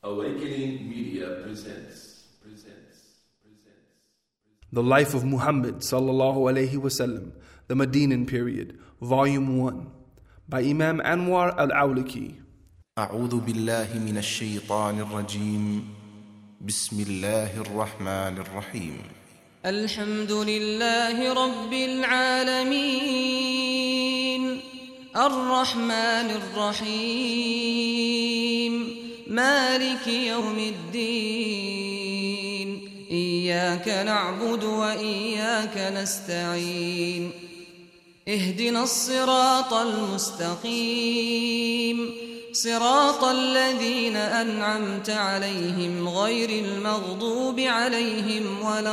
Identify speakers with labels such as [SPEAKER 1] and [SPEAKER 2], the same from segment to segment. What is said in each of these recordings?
[SPEAKER 1] Awakening Media presents.
[SPEAKER 2] The Life of Muhammad sallallahu alayhi wasallam, the Medinan Period, Volume 1, by Imam Anwar al-Awlaki.
[SPEAKER 3] أعوذ بالله من الشيطان الرجيم بسم الله الرحمن الرحيم
[SPEAKER 4] الحمد لله رب العالمين الرحمن الرحيم مالك يوم الدين إياك نعبد وإياك نستعين اهدنا الصراط المستقيم صراط الذين أنعمت عليهم غير المغضوب عليهم ولا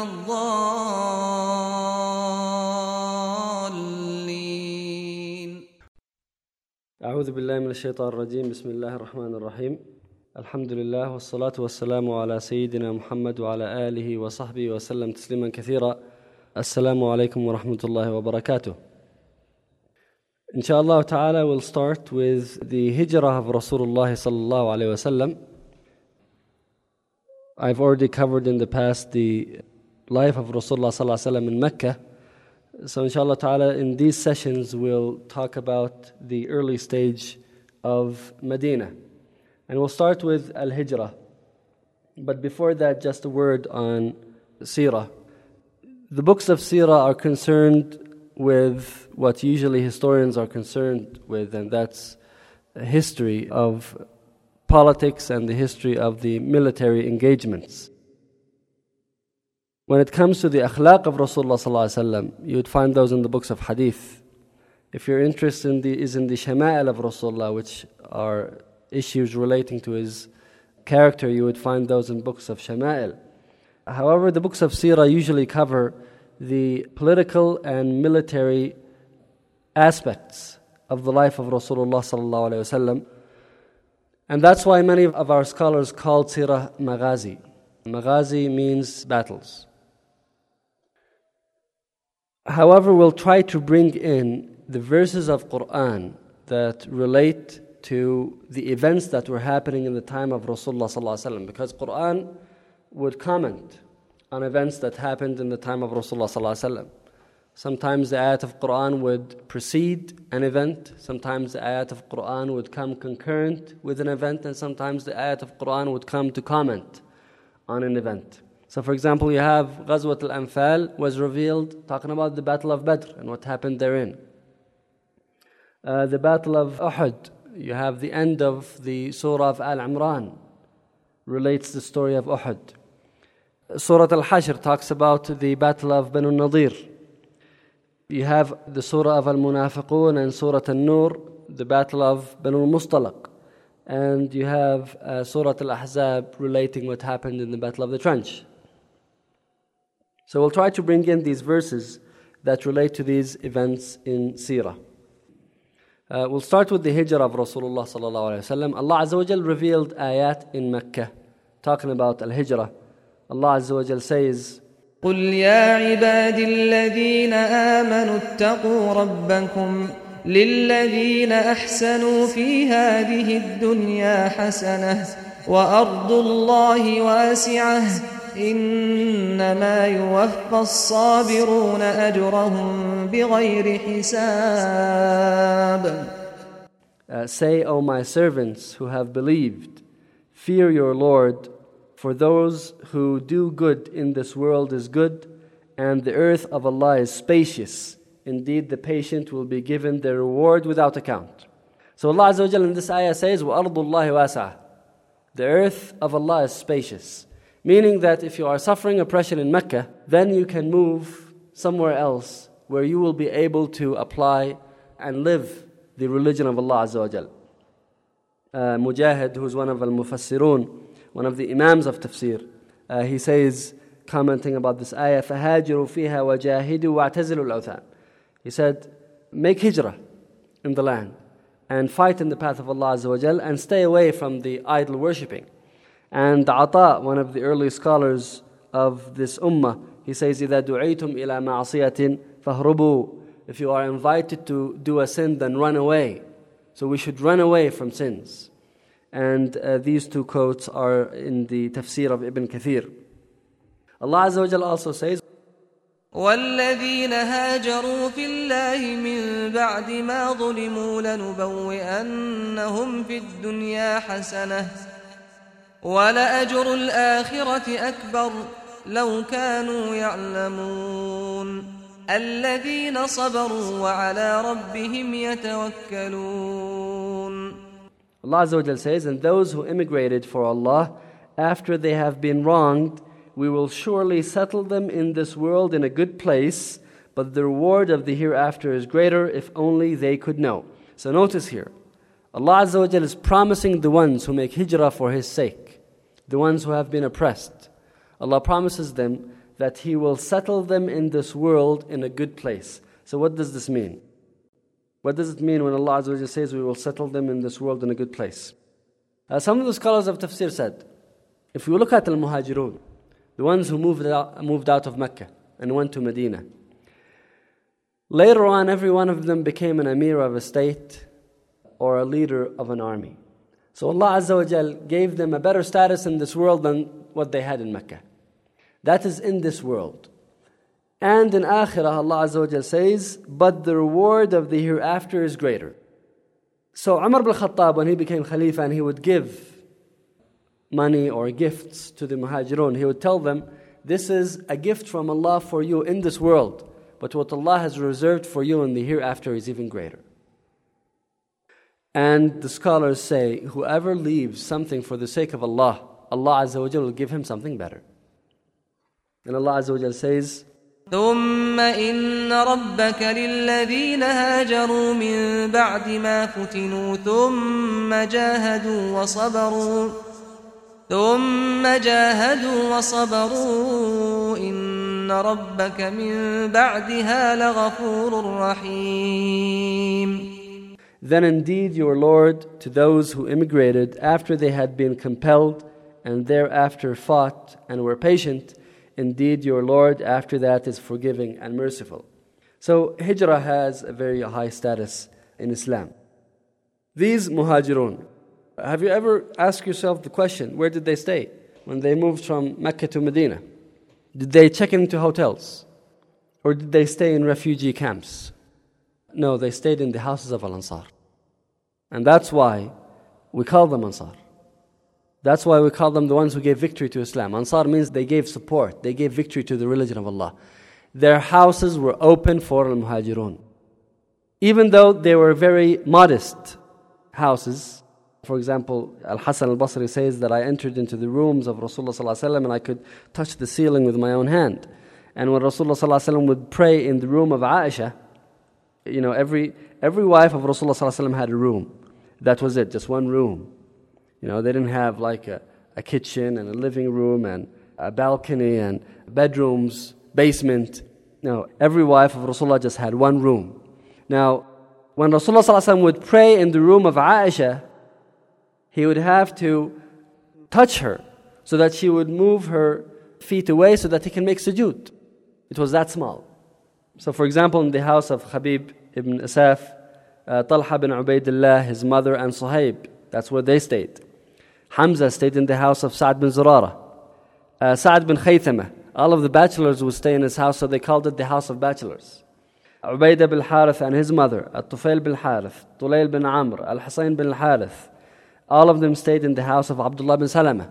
[SPEAKER 4] الضالين.
[SPEAKER 5] أعوذ بالله من الشيطان الرجيم. بسم الله الرحمن الرحيم. الحمد لله والصلاة والسلام على سيدنا محمد وعلى آله وصحبه وسلم تسليما كثيرا. السلام عليكم ورحمة الله وبركاته. Inshallah ta'ala, we'll start with the hijrah of Rasulullah sallallahu alayhi wasallam. I've already covered in the past the life of Rasulullah sallallahu alayhi wasallam in Mecca. So inshallah ta'ala, in these sessions we'll talk about the early stage of Medina. And we'll start with Al-Hijrah. But before that, just a word on Seerah. The books of Seerah are concerned with what usually historians are concerned with, and that's a history of politics and the history of the military engagements. When it comes to the akhlaq of Rasulullah sallallahu alaihi wasallam, you would find those in the books of hadith. If your interest is in the shama'il of Rasulullah, which are issues relating to his character, you would find those in books of shama'il. However, the books of seerah usually cover the political and military aspects of the life of Rasulullah sallallahu alaihi wasallam, and that's why many of our scholars called seerah maghazi. Maghazi means battles. However, we'll try to bring in the verses of Quran that relate to the events that were happening in the time of Rasulullah sallallahu alaihi wasallam, because Quran would comment on events that happened in the time of Rasulullah sallallahu alaihi wasallam. Sometimes the ayat of Quran would precede an event, sometimes the ayat of Quran would come concurrent with an event, and sometimes the ayat of Quran would come to comment on an event. So for example, you have Ghazwat al-Anfal was revealed talking about the Battle of Badr and what happened therein. The Battle of Uhud, you have the end of the Surah of Al-Imran, relates the story of Uhud. Surah Al-Hashr talks about the Battle of Banu Nadir. You have the Surah of Al-Munafiqun and Surah Al-Nur, the Battle of Banu Mustalaq. And you have Surah Al-Ahzab relating what happened in the Battle of the Trench. So we'll try to bring in these verses that relate to these events in Seerah. We'll start with the hijrah of Rasulullah sallallahu alaihi wasallam. Allah Azza wa Jal revealed ayat in Mecca talking about al-hijrah. Allah Azza wa Jal says,
[SPEAKER 4] قل يا عبادي الذين آمنوا اتقوا ربكم للذين أحسنوا في هذه الدنيا حسنة وأرض الله واسعة إنما يوفى الصابرون أجرهم بغير حساب.
[SPEAKER 5] Say, O my servants who have believed, fear your Lord, for those who do good in this world is good, and the earth of Allah is spacious. Indeed, the patient will be given their reward without account. So Allah Azza wa Jalla in this ayah says, وَأَرْضُ اللَّهِ وَاسَعَةٌ. The earth of Allah is spacious. Meaning that if you are suffering oppression in Mecca, then you can move somewhere else where you will be able to apply and live the religion of Allah Azza wa Jalla. Mujahid, who is one of al-Mufassirun, one of the Imams of Tafsir, he says, commenting about this ayah, فَهَاجِرُوا فِيهَا وَجَاهِدُوا وَاعْتَزِلُوا الْأَوْثَانِ. He said, make hijrah in the land and fight in the path of Allah Azza wa Jal and stay away from the idol worshipping. And Ata, one of the early scholars of this ummah, he says, إِذَا دُعِيتُمْ إِلَى مَعْصِيَةٍ فَهْرُبُوا. If you are invited to do a sin, then run away. So we should run away from sins. And these two quotes are in the tafsir of Ibn Kathir. Allah Azza wa Jalla also says,
[SPEAKER 4] والذين هاجروا في الله من بعد ما ظلموا لنبوئنهم في الدنيا حسنة ولأجر الآخرة أكبر لو كانوا يعلمون الذين صبروا وعلى ربهم يتوكلون.
[SPEAKER 5] Allah Azza wa Jalla says, and those who immigrated for Allah after they have been wronged, we will surely settle them in this world in a good place, but the reward of the hereafter is greater if only they could know. So notice here, Allah Azza wa Jalla is promising the ones who make hijrah for His sake, the ones who have been oppressed. Allah promises them that He will settle them in this world in a good place. So what does this mean? What does it mean when Allah Azza wa Jalla says we will settle them in this world in a good place? Some of the scholars of tafsir said, if we look at al-Muhajirun, the ones who moved out of Mecca and went to Medina, later on every one of them became an emir of a state or a leader of an army. So Allah Azza wa Jal gave them a better status in this world than what they had in Mecca. That is in this world. And in Akhirah, Allah Azza wa Jal says, but the reward of the hereafter is greater. So Umar ibn Khattab, when he became Khalifa and he would give money or gifts to the Muhajirun, he would tell them, this is a gift from Allah for you in this world, but what Allah has reserved for you in the hereafter is even greater. And the scholars say, whoever leaves something for the sake of Allah, Allah Azza wa Jalla will give him something better. And Allah Azza wa Jalla says,
[SPEAKER 4] ثم إن ربك للذين هاجروا من بعد ما فتنوا ثم جاهدوا وصبروا إن ربك من بعدها لغفور رحيم.
[SPEAKER 5] Then indeed your Lord to those who immigrated after they had been compelled and thereafter fought and were patient, indeed your Lord after that is forgiving and merciful. So hijrah has a very high status in Islam. These muhajirun, have you ever asked yourself the question, where did they stay when they moved from Mecca to Medina? Did they check into hotels? Or did they stay in refugee camps? No, they stayed in the houses of Al-Ansar. And that's why we call them Ansar. That's why we call them the ones who gave victory to Islam. Ansar means they gave support, they gave victory to the religion of Allah. Their houses were open for al-Muhajirun. Even though they were very modest houses. For example, Al-Hasan al-Basri says that I entered into the rooms of Rasulullah ﷺ and I could touch the ceiling with my own hand. And when Rasulullah ﷺ would pray in the room of Aisha, you know, every wife of Rasulullah ﷺ had a room. That was it, just one room. You know, they didn't have like a kitchen and a living room and a balcony and bedrooms, basement. No, every wife of Rasulullah just had one room. Now, when Rasulullah ﷺ would pray in the room of Aisha, he would have to touch her so that she would move her feet away so that he can make sujood. It was that small. So for example, in the house of Habib ibn Asaf, Talha bin Ubaidillah, his mother, and Suhaib, that's where they stayed. Hamza stayed in the house of Sa'd bin Zurara. Sa'd bin Khaythama, all of the bachelors would stay in his house, so they called it the house of bachelors. Ubaidah bin Harith and his mother, At-Tufail bin Harith, Tulayl bin Amr, Al-Husayn bin Harith, all of them stayed in the house of Abdullah bin Salama.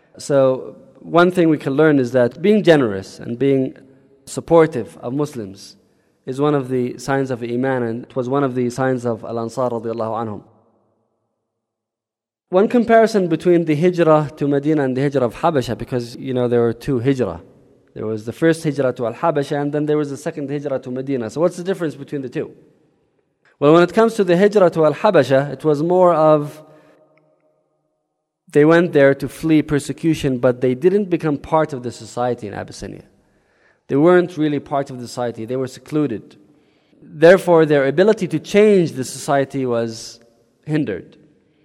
[SPEAKER 5] So one thing we can learn is that being generous and being supportive of Muslims is one of the signs of Iman, and it was one of the signs of Al-Ansar radiallahu anhum. One comparison between the hijrah to Medina and the hijrah of Habasha, because you know there were two hijrah. There was the first hijrah to Al-Habasha and then there was the second hijrah to Medina. So what's the difference between the two? Well, when it comes to the hijrah to Al-Habasha, it was more of they went there to flee persecution, but they didn't become part of the society in Abyssinia. They weren't really part of the society. They were secluded. Therefore, their ability to change the society was hindered.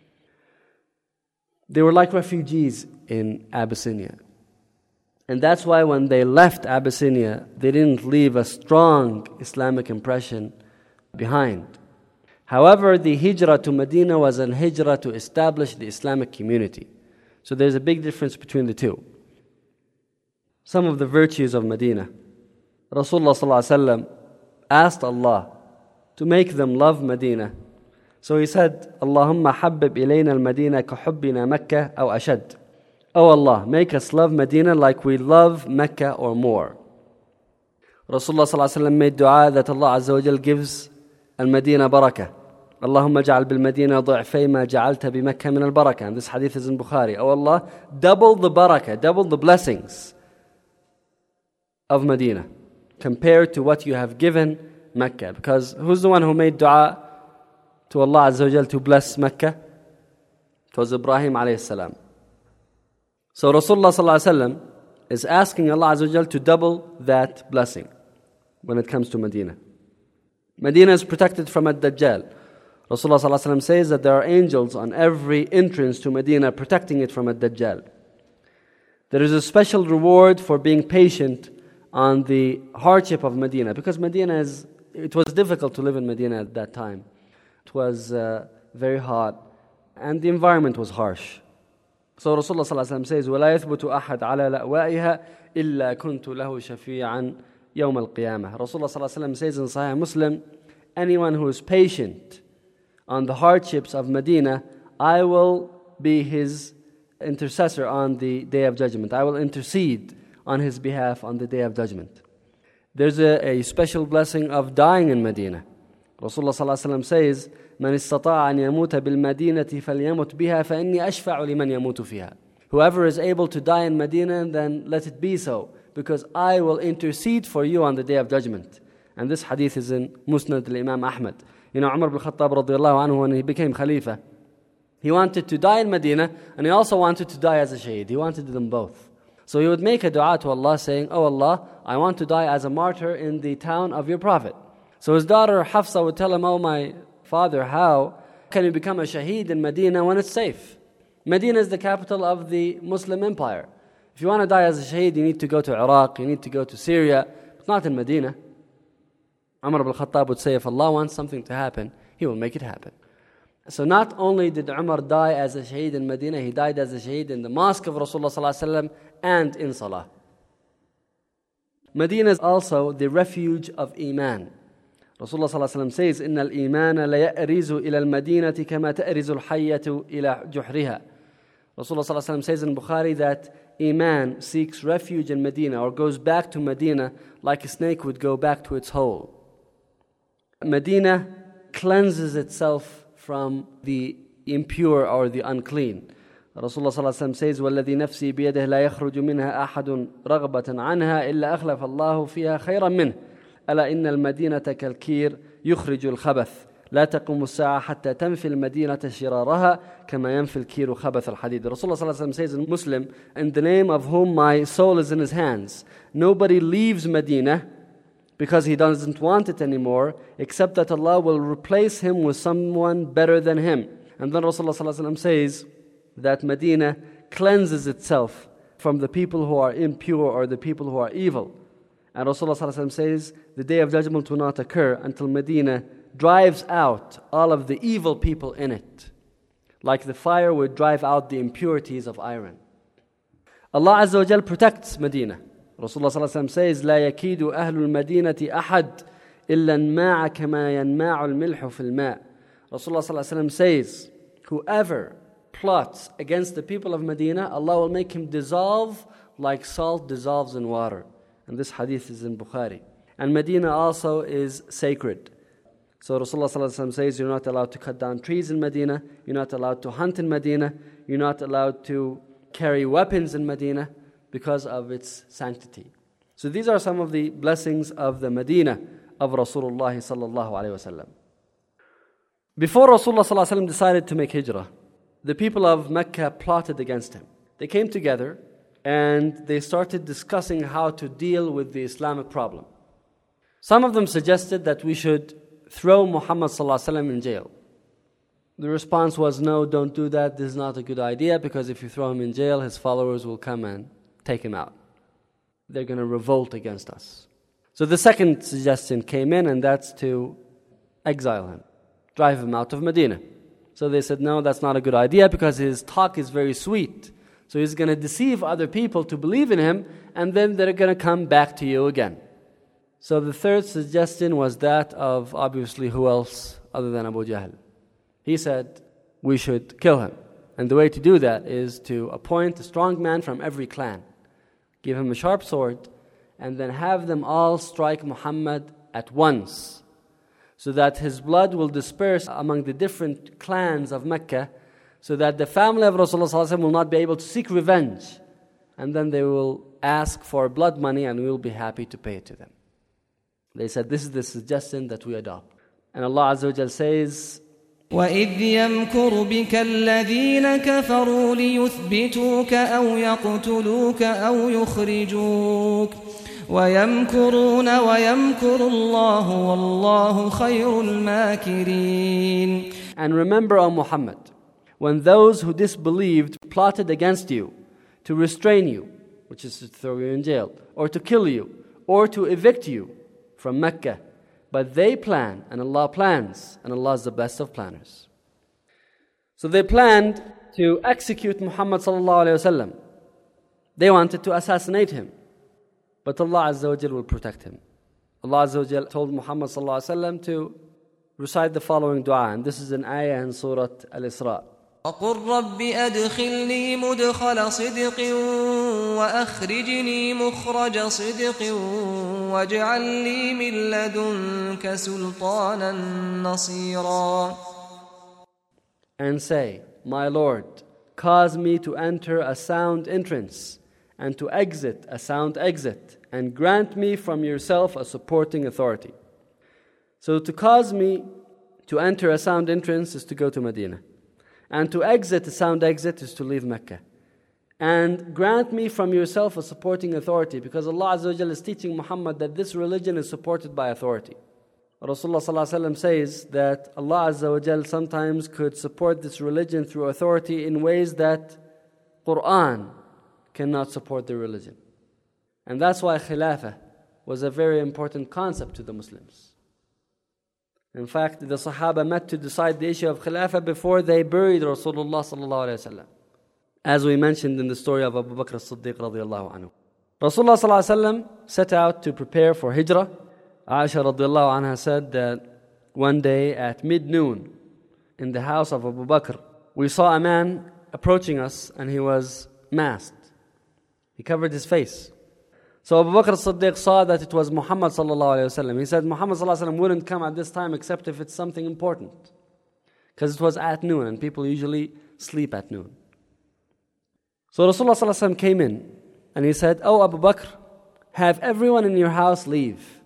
[SPEAKER 5] They were like refugees in Abyssinia. And that's why when they left Abyssinia, they didn't leave a strong Islamic impression behind. However, the hijrah to Medina was an hijrah to establish the Islamic community. So there's a big difference between the two. Some of the virtues of Medina. Rasulullah ﷺ asked Allah to make them love Medina. So he said, Allahumma habbib ilayna al-Madina ka hubbina Makkah aw ashad. Oh Allah, make us love Medina like we love Mecca or more. Rasulullah ﷺ made dua that Allah Azza wa Jal gives al-Madina barakah. Allahumma ja'al bil-Madina ضعفي ما جعلت بمكة من البركة. And this hadith is in Bukhari. Oh Allah, double the barakah, double the blessings of Medina compared to what you have given Mecca. Because who's the one who made dua to Allah Azza wa Jal to bless Mecca? It was Ibrahim alayhi salam. So Rasulullah sallallahu alaihi wasallam is asking Allah Azza wa Jal to double that blessing when it comes to Medina. Medina is protected from Ad-Dajjal. Rasulullah sallallahu alaihi wasallam says that there are angels on every entrance to Medina protecting it from Ad-Dajjal. There is a special reward for being patient on the hardship of Medina, because it was difficult to live in Medina at that time. It was very hot and the environment was harsh. So Rasulullah sallallahu alaihi wasallam says, وَلَا يَثْبُتُ أَحَدْ عَلَى لَأْوَائِهَا إِلَّا كُنْتُ لَهُ شَفِيعًا يَوْمَ الْقِيَامَةِ. Rasulullah sallallahu alaihi wasallam says in Sahih Muslim, anyone who is patient on the hardships of Medina, I will be his intercessor on the Day of Judgment. I will intercede on his behalf on the Day of Judgment. There's a special blessing of dying in Medina. Rasulullah sallallahu alaihi wasallam says, من استطاع أن يموت بالمدينة فليمت بها فإني أشفع لمن يموت فيها. Whoever is able to die in Medina, then let it be so, because I will intercede for you on the Day of Judgment. And this hadith is in Musnad al-Imam Ahmad. You know, Umar ibn Khattab radiyallahu anhu, when he became Khalifa, he wanted to die in Medina and he also wanted to die as a shaheed. He wanted them both. So he would make a dua to Allah saying, oh Allah, I want to die as a martyr in the town of your Prophet. So his daughter Hafsa would tell him, oh my father, how can you become a shaheed in Medina when it's safe? Medina is the capital of the Muslim empire. If you want to die as a shaheed, you need to go to Iraq, you need to go to Syria, but not in Medina. Umar ibn Khattab would say, if Allah wants something to happen, He will make it happen. So not only did Umar die as a shaheed in Medina, he died as a shaheed in the mosque of Rasulullah sallallahu alaihi wasallam and in Salah. Medina is also the refuge of Iman. Rasulullah sallallahu alaihi wasallam says, إِنَّ الْإِيمَانَ لَيَأْرِزُ إِلَى الْمَدِينَةِ كَمَا تَأْرِزُ الْحَيَّةُ إِلَى جُحْرِهَا. Rasulullah sallallahu alaihi wasallam says in Bukhari that Iman seeks refuge in Medina or goes back to Medina like a snake would go back to its hole. Medina cleanses itself from the impure or the unclean. Rasulullah sallallahu alaihi wasallam says, وَالَّذِي نَفْسِي بِيَدِهِ لَا يَخْرُجُ مِنْهَا أَحَدٌ رَغْبَةً عَنْهَا إِلَّا أَخْلَفَ اللَّهُ فِيهَا خَيْرًا مِنْهُ أَلَا إِنَّ الْمَدِينَةَ كَالْكِيرِ يُخْرِجُ الْخَبَثِ لا تقوم الساعة حتى تنفي المدينة شرارها كما ينفي الكير خبث الحديد. Rasulullah sallallahu alaihi wasallam says in Muslim, in the name of whom my soul is in his hands, nobody leaves Medina because he doesn't want it anymore, except that Allah will replace him with someone better than him. And then Rasulullah sallallahu alaihi wasallam says that Medina cleanses itself from the people who are impure or the people who are evil. And Rasulullah sallallahu alaihi wasallam says the Day of Judgment will not occur until Medina drives out all of the evil people in it, like the fire would drive out the impurities of iron. Allah Azza wa Jal protects Medina. Rasulullah sallallahu alaihi wasallam says, لا يكيد أهل المدينة أحد إلا النماع كما ينماع الملح في الماء. Rasulullah sallallahu alaihi wasallam says, whoever plots against the people of Medina, Allah will make him dissolve like salt dissolves in water. And this hadith is in Bukhari. And Medina also is sacred. So Rasulullah sallallahu alaihi wasallam says, you're not allowed to cut down trees in Medina, you're not allowed to hunt in Medina, you're not allowed to carry weapons in Medina because of its sanctity. So these are some of the blessings of the Medina of Rasulullah sallallahu alaihi wasallam. Before Rasulullah sallallahu alaihi wasallam decided to make hijrah, the people of Mecca plotted against him. They came together and they started discussing how to deal with the Islamic problem. Some of them suggested that we should throw Muhammad sallallahu alaihi wasallam in jail. The response was, no, don't do that. This is not a good idea, because if you throw him in jail, his followers will come and take him out. They're going to revolt against us. So the second suggestion came in, and that's to exile him, drive him out of Medina. So they said, no, that's not a good idea because his talk is very sweet. So he's going to deceive other people to believe in him, and then they're going to come back to you again. So the third suggestion was that of, obviously, who else other than Abu Jahl? He said, we should kill him. And the way to do that is to appoint a strong man from every clan, give him a sharp sword, and then have them all strike Muhammad at once, so that his blood will disperse among the different clans of Mecca, so that the family of Rasulullah ﷺ will not be able to seek revenge. And then they will ask for blood money and we will be happy to pay it to them. They said, this is the suggestion that we adopt. And Allah Azza wa Jal says,
[SPEAKER 4] وَإِذْ يَمْكُرُ بِكَ الَّذِينَ كَفَرُوا لِيُثْبِتُوكَ أَوْ يَقْتُلُوكَ أَوْ يُخْرِجُوكَ وَيَمْكُرُونَ وَيَمْكُرُ اللَّهُ وَاللَّهُ خَيْرُ الْمَاكِرِينَ.
[SPEAKER 5] And remember, O Muhammad, when those who disbelieved plotted against you to restrain you, which is to throw you in jail, or to kill you, or to evict you from Mecca, but they plan, and Allah plans, and Allah is the best of planners. So they planned to execute Muhammad sallallahu alaihi wasallam. They wanted to assassinate him, but Allah Azza wa Jal will protect him. Allah Azza wa Jal told Muhammad sallallahu alaihi wasallam to recite the following dua, and this is an ayah in Surah Al-Isra.
[SPEAKER 4] وَقُلْ رَبِّ أَدْخِلْنِي مُدْخَلَ صِدْقٍ وَأَخْرِجْنِي مُخْرَجَ صِدْقٍ وَاجْعَلْ لِي مِن لَّدُنكَ سُلْطَانًا نَصِيرًا.
[SPEAKER 5] And say, my Lord, cause me to enter a sound entrance and to exit a sound exit, and grant me from yourself a supporting authority. So to cause me to enter a sound entrance is to go to Medina. And to exit a sound exit is to leave Mecca. And grant me from yourself a supporting authority, because Allah Azza wa Jalla is teaching Muhammad that this religion is supported by authority. Rasulullah Sallallahu Alaihi Wasallam says that Allah Azza wa Jalla sometimes could support this religion through authority in ways that Quran cannot support the religion. And that's why Khilafah was a very important concept to the Muslims. In fact, the Sahaba met to decide the issue of Khilafah before they buried Rasulullah sallallahu alaihi wasallam, as we mentioned in the story of Abu Bakr as-Siddiq radiyallahu anhu. Rasulullah sallallahu alaihi wasallam set out to prepare for Hijrah. Aisha radiyallahu anha said that one day at mid-noon in the house of Abu Bakr, we saw a man approaching us and he was masked. He covered his face. So Abu Bakr as-Siddiq saw that it was Muhammad sallallahu alayhi wa sallam. He said Muhammad sallallahu alayhi wa sallam wouldn't come at this time except if it's something important, because it was at noon and people usually sleep at noon. So Rasulullah sallallahu alayhi wa sallam came in and he said, "Oh Abu Bakr, have everyone in your house leave."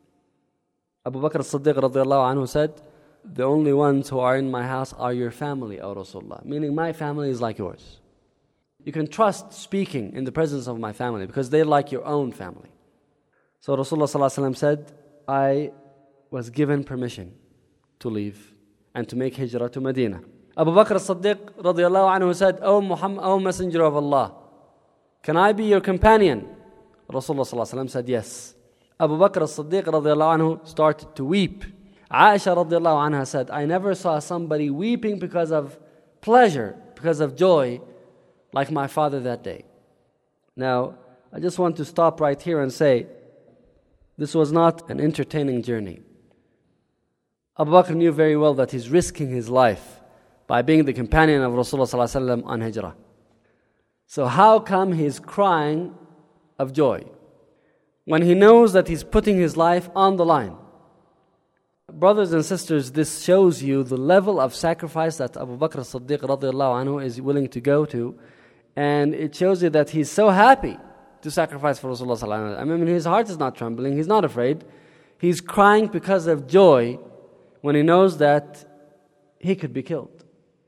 [SPEAKER 5] Abu Bakr as-Siddiq radiyallahu anhu said, "The only ones who are in my house are your family, O Rasulullah," meaning my family is like yours. You can trust speaking in the presence of my family because they're like your own family. So Rasulullah ﷺ said, I was given permission to leave and to make hijrah to Medina. Abu Bakr as-Siddiq radiyallahu anhu said, "O Muhammad, O Messenger of Allah, can I be your companion?" Rasulullah ﷺ said, yes. Abu Bakr as-Siddiq radiyallahu anhu started to weep. Aisha radiyallahu anha said, I never saw somebody weeping because of pleasure, because of joy, like my father that day. Now, I just want to stop right here and say, this was not an entertaining journey. Abu Bakr knew very well that he's risking his life by being the companion of Rasulullah ﷺ on Hijrah. So how come he's crying of joy when he knows that he's putting his life on the line? Brothers and sisters, this shows you the level of sacrifice that Abu Bakr as-Siddiq radiyallahu anhu is willing to go to. And it shows you that he's so happy to sacrifice for Rasulullah sallallahu alaihi wasallam. I mean, his heart is not trembling, he's not afraid. He's crying because of joy when he knows that he could be killed.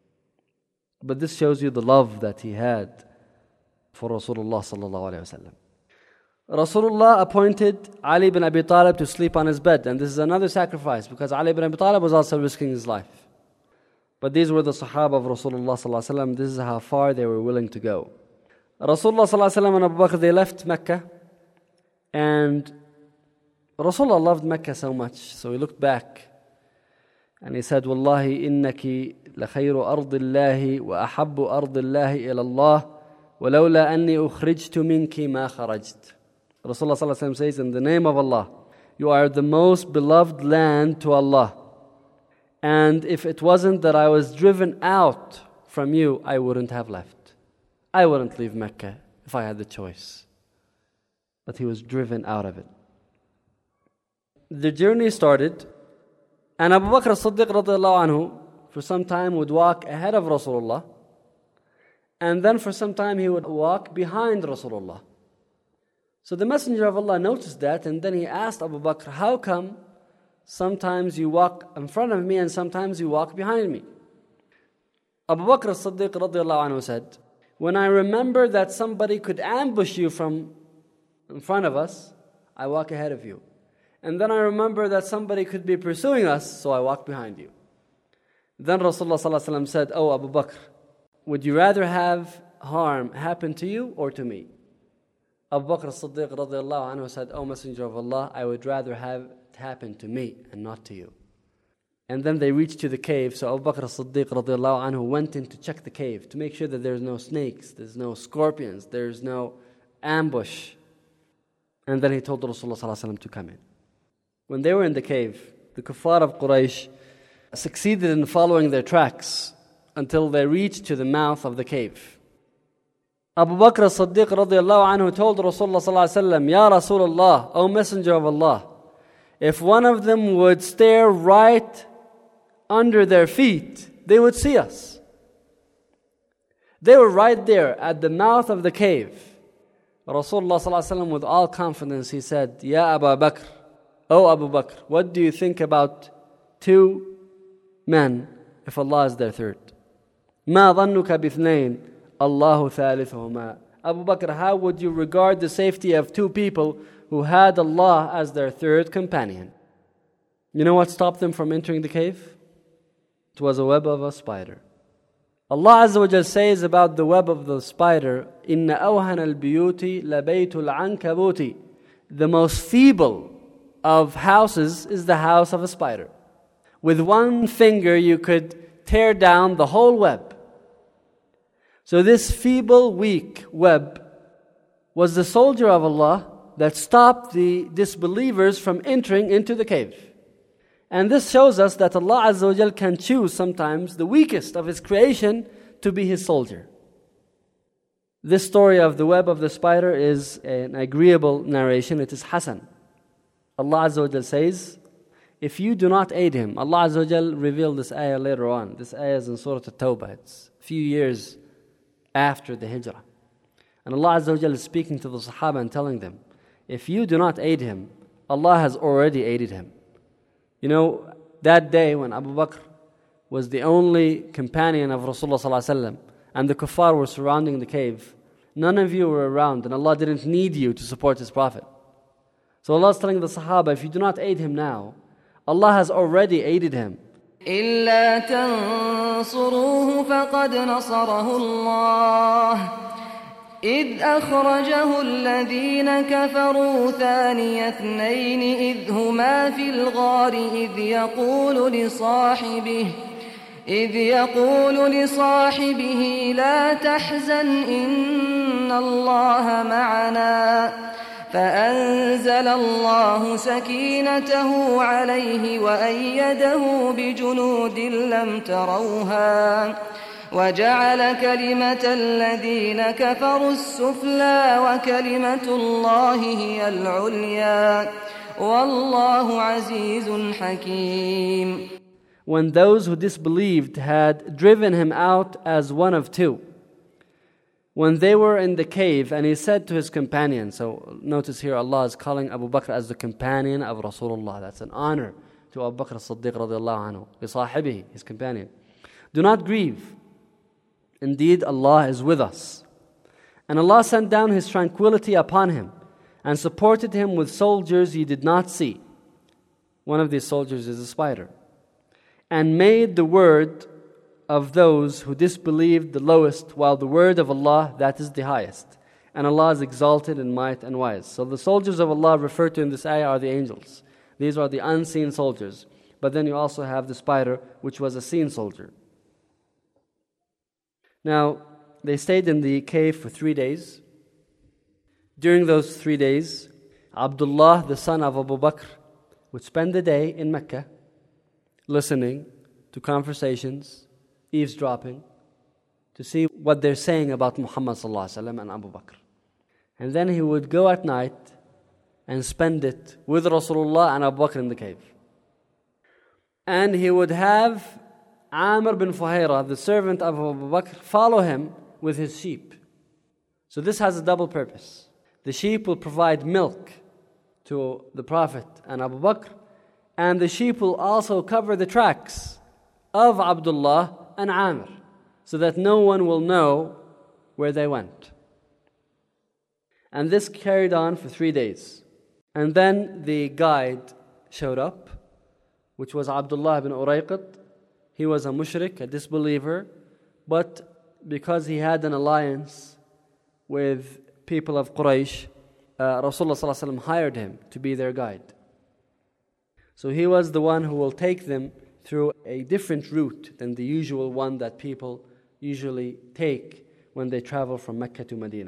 [SPEAKER 5] But this shows you the love that he had for Rasulullah sallallahu alaihi wasallam. Rasulullah appointed Ali ibn Abi Talib to sleep on his bed, and this is another sacrifice because Ali ibn Abi Talib was also risking his life. But these were the Sahaba of Rasulullah sallallahu alaihi wasallam. This is how far they were willing to go. Rasulullah sallallahu alaihi wasallam and Abu Bakr, they left Mecca, and Rasulullah loved Mecca so much, so he looked back And he said, Wallahi innaki لخير أرض الله وأحب أرض الله إلى الله ولولا أني أخرجت منك ما خرجت. Rasulullah sallallahu alaihi wasallam says, in the name of Allah, you are the most beloved land to Allah. And if it wasn't that I was driven out from you, I wouldn't have left. I wouldn't leave Mecca if I had the choice. But he was driven out of it. The journey started, and Abu Bakr as-Siddiq radiallahu anhu for some time would walk ahead of Rasulullah, and then for some time he would walk behind Rasulullah. So the Messenger of Allah noticed that, and then he asked Abu Bakr, how come sometimes you walk in front of me and sometimes you walk behind me? Abu Bakr as-Siddiq radiallahu anhu said, when I remember that somebody could ambush you from in front of us, I walk ahead of you. And then I remember that somebody could be pursuing us, so I walk behind you. Then Rasulullah sallallahu alaihi wasallam said, oh Abu Bakr, would you rather have harm happen to you or to me? Abu Bakr as-Siddiq radiallahu anhu said, oh Messenger of Allah, I would rather have it happen to me and not to you. And then they reached to the cave, so Abu Bakr as-Siddiq radiallahu anhu went in to check the cave to make sure that there's no snakes, there's no scorpions, there's no ambush. And then he told Rasulullah sallallahu alaihi wasallam to come in. When they were in the cave, the kuffar of Quraysh succeeded in following their tracks until they reached to the mouth of the cave. Abu Bakr as-Siddiq radiallahu anhu told Rasulullah sallallahu alaihi wasallam, Ya Rasulullah, O Messenger of Allah, if one of them would stare right under their feet, they would see us. They were right there at the mouth of the cave. Rasulullah sallallahu alaihi wasallam, with all confidence, he said, Ya Abu Bakr, O Abu Bakr, what do you think about two men if Allah is their third? ما ظنك باثنين الله ثالثهما. Abu Bakr, how would you regard the safety of two people who had Allah as their third companion? You know what stopped them from entering the cave? It was a web of a spider. Allah Azza wa Jal says about the web of the spider, إِنَّ أَوْهَنَ الْبِيُوتِ لَبَيْتُ الْعَنْكَبُوتِ. The most feeble of houses is the house of a spider. With one finger you could tear down the whole web. So this feeble, weak web was the soldier of Allah that stopped the disbelievers from entering into the cave. And this shows us that Allah Azza wa Jal can choose sometimes the weakest of His creation to be His soldier. This story of the web of the spider is an agreeable narration. It is Hasan. Allah Azza wa Jal says, if you do not aid him, Allah Azza wa Jal revealed this ayah later on. This ayah is in Surah At-Tawbah. It's a few years after the Hijrah. And Allah Azza wa Jal is speaking to the Sahaba and telling them, if you do not aid him, Allah has already aided him. You know, that day when Abu Bakr was the only companion of Rasulullah sallallahu alaihi wasallam, and the kuffar were surrounding the cave, none of you were around, and Allah didn't need you to support His Prophet. So Allah is telling the Sahaba, if you do not aid him now, Allah has already aided him.
[SPEAKER 4] إلا تنصروه فقد نصره الله إذ أخرجه الذين كفروا ثاني اثنين إذ هما في الغار إذ يقول لصاحبه لا تحزن إن الله معنا فأنزل الله سكينته عليه وأيده بجنود لم تروها وجعل كلمة الذين كفروا السفلى وكلمة الله هي العليا والله عزيز حكيم.
[SPEAKER 5] When those who disbelieved had driven him out as one of two, when they were in the cave, and he said to his companion, so notice here Allah is calling Abu Bakr as the companion of Rasulullah. That's an honor to Abu Bakr as-Siddiq radiallahu anhu, لصاحبه, his companion. Do not grieve. Indeed, Allah is with us. And Allah sent down His tranquility upon him and supported him with soldiers he did not see. One of these soldiers is a spider. And made the word of those who disbelieved the lowest, while the word of Allah, that is the highest. And Allah is exalted in might and wise. So the soldiers of Allah referred to in this ayah are the angels. These are the unseen soldiers. But then you also have the spider, which was a seen soldier. Now, they stayed in the cave for 3 days. During those 3 days, Abdullah, the son of Abu Bakr, would spend the day in Mecca, listening to conversations, eavesdropping, to see what they're saying about Muhammad ﷺ and Abu Bakr. And then he would go at night and spend it with Rasulullah and Abu Bakr in the cave. And he would have Amr bin Fuhayra, the servant of Abu Bakr, follow him with his sheep. So this has a double purpose. The sheep will provide milk to the Prophet and Abu Bakr, and the sheep will also cover the tracks of Abdullah and Amr, so that no one will know where they went. And this carried on for 3 days. And then the guide showed up, which was Abdullah ibn Urayqit. He was a mushrik, a disbeliever, but because he had an alliance with people of Quraysh, Rasulullah ﷺ hired him to be their guide. So he was the one who will take them through a different route than the usual one that people usually take when they travel from Mecca to Medina.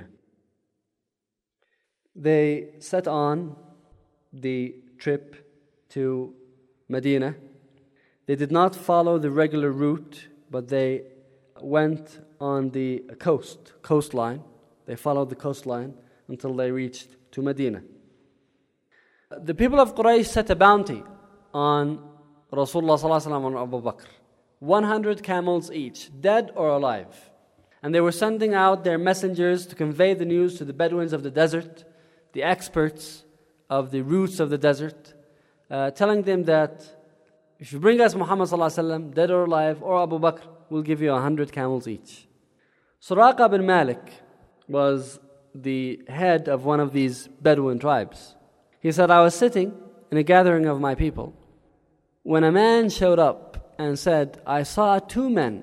[SPEAKER 5] They set on the trip to Medina. They did not follow the regular route, but they went on the coastline. They followed the coastline until they reached to Medina. The people of Quraysh set a bounty on Rasulullah ﷺ and Abu Bakr. 100 camels each, dead or alive. And they were sending out their messengers to convey the news to the Bedouins of the desert, the experts of the routes of the desert, telling them that if you bring us Muhammad ﷺ, dead or alive, or Abu Bakr, we'll give you 100 camels each. Suraqa bin Malik was the head of one of these Bedouin tribes. He said, I was sitting in a gathering of my people when a man showed up and said, I saw 2 men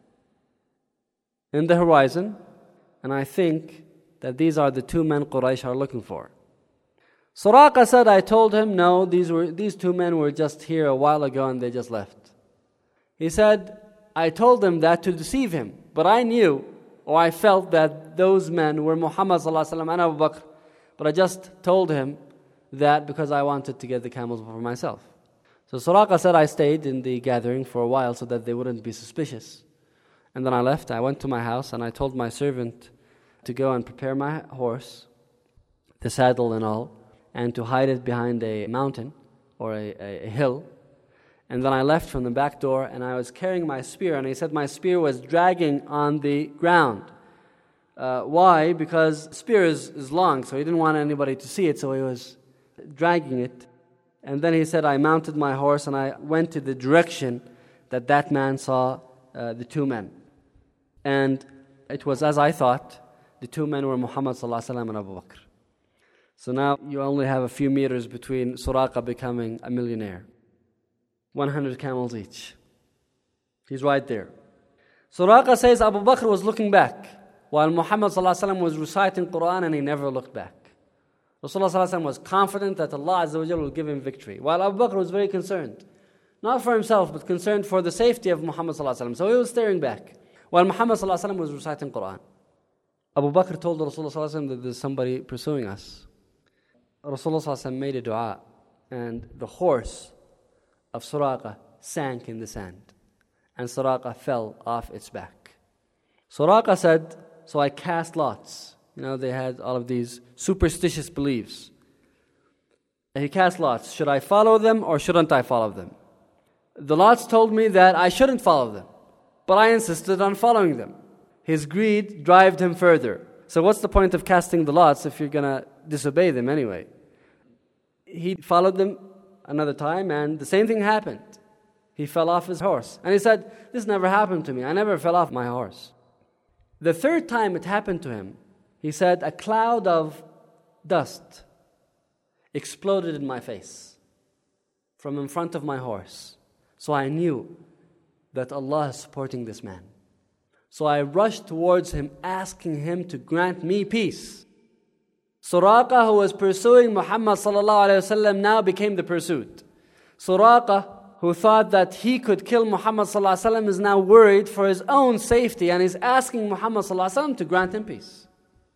[SPEAKER 5] in the horizon, and I think that these are the 2 men Quraysh are looking for. Suraqa said, I told him, no, these 2 men were just here a while ago and they just left. He said, I told him that to deceive him, but I knew, or I felt that those men were Muhammad ﷺ and Abu Bakr, but I just told him that because I wanted to get the camels for myself. So Suraqa said, I stayed in the gathering for a while so that they wouldn't be suspicious. And then I left, I went to my house and I told my servant to go and prepare my horse, the saddle and all, and to hide it behind a mountain or a hill. And then I left from the back door and I was carrying my spear, and he said my spear was dragging on the ground. Why? Because spear is long, so he didn't want anybody to see it, so he was dragging it. And then he said, I mounted my horse and I went to the direction that man saw the 2 men. And it was as I thought, the 2 men were Muhammad ﷺ and Abu Bakr. So now you only have a few meters between Suraqa becoming a millionaire. 100 camels each. He's right there. Suraqa says Abu Bakr was looking back while Muhammad ﷺ was reciting Quran, and he never looked back. Rasulullah ﷺ was confident that Allah Azza wa Jalla will give him victory, while Abu Bakr was very concerned. Not for himself, but concerned for the safety of Muhammad ﷺ. So he was staring back while Muhammad ﷺ was reciting Quran. Abu Bakr told Rasulullah ﷺ that there's somebody pursuing us. Rasulullah ﷺ made a dua, and the horse of Suraqa sank in the sand, and Suraqa fell off its back. Suraqa said, so I cast lots. You know, they had all of these superstitious beliefs. And he cast lots. Should I follow them or shouldn't I follow them? The lots told me that I shouldn't follow them, but I insisted on following them. His greed drove him further. So what's the point of casting the lots if you're going to disobey them anyway? He followed them another time, and the same thing happened. He fell off his horse. And he said, this never happened to me. I never fell off my horse. The 3rd time it happened to him, he said, a cloud of dust exploded in my face from in front of my horse. So I knew that Allah is supporting this man. So I rushed towards him, asking him to grant me peace. Suraqa, who was pursuing Muhammad sallallahu alaihi wasallam, now became the pursued. Suraqa, who thought that he could kill Muhammad ﷺ, is now worried for his own safety and is asking Muhammad ﷺ to grant him peace.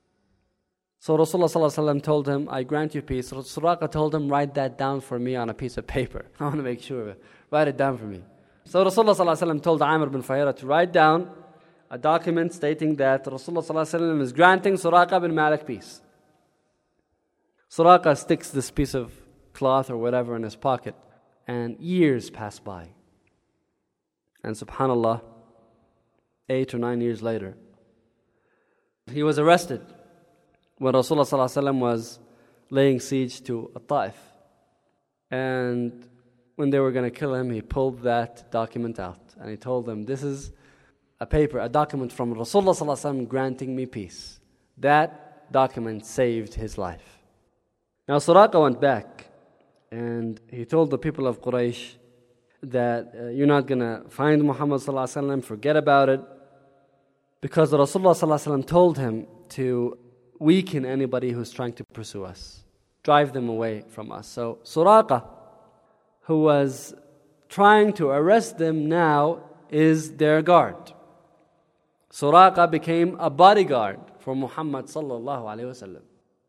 [SPEAKER 5] So Rasulullah ﷺ told him, I grant you peace. Suraqa told him, write that down for me on a piece of paper. I want to make sure of it. Write it down for me. So Rasulullah ﷺ told Amir bin Fuhayrah to write down a document stating that Rasulullah ﷺ is granting Suraqa bin Malik peace. Suraqa sticks this piece of cloth or whatever in his pocket, and years pass by. And subhanAllah, 8 or 9 years later, he was arrested when Rasulullah ﷺ was laying siege to Taif. And when they were going to kill him, he pulled that document out. And he told them, this is a paper, a document from Rasulullah ﷺ granting me peace. That document saved his life. Now Suraqa went back and he told the people of Quraysh that you're not going to find Muhammad ﷺ, forget about it. Because Rasulullah ﷺ told him to weaken anybody who's trying to pursue us, drive them away from us. So Suraqa, who was trying to arrest them, now is their guard. Suraqa became a bodyguard for Muhammad sallallahu alaihi wasallam.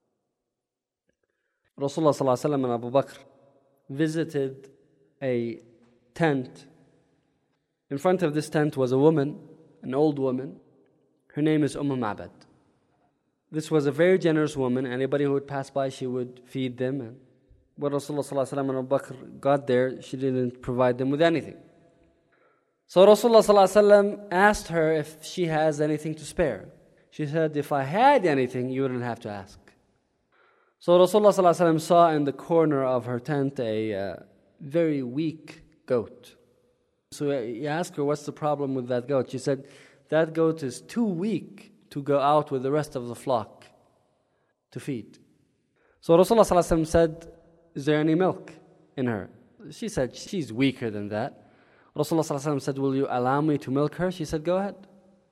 [SPEAKER 5] Rasulullah sallallahu alaihi wasallam and Abu Bakr visited a tent. In front of this tent was a woman, an old woman. Her name is Ma'bad. This was a very generous woman. Anybody who would pass by, she would feed them. And when Rasulullah sallallahu alaihi wasallam and Abu Bakr got there, she didn't provide them with anything. So Rasulullah ﷺ asked her if she has anything to spare. She said, if I had anything, you wouldn't have to ask. So Rasulullah ﷺ saw in the corner of her tent a very weak goat. So he asked her, what's the problem with that goat? She said, that goat is too weak to go out with the rest of the flock to feed. So Rasulullah ﷺ said, is there any milk in her? She said, she's weaker than that. Rasulullah ﷺ said, will you allow me to milk her? She said, go ahead.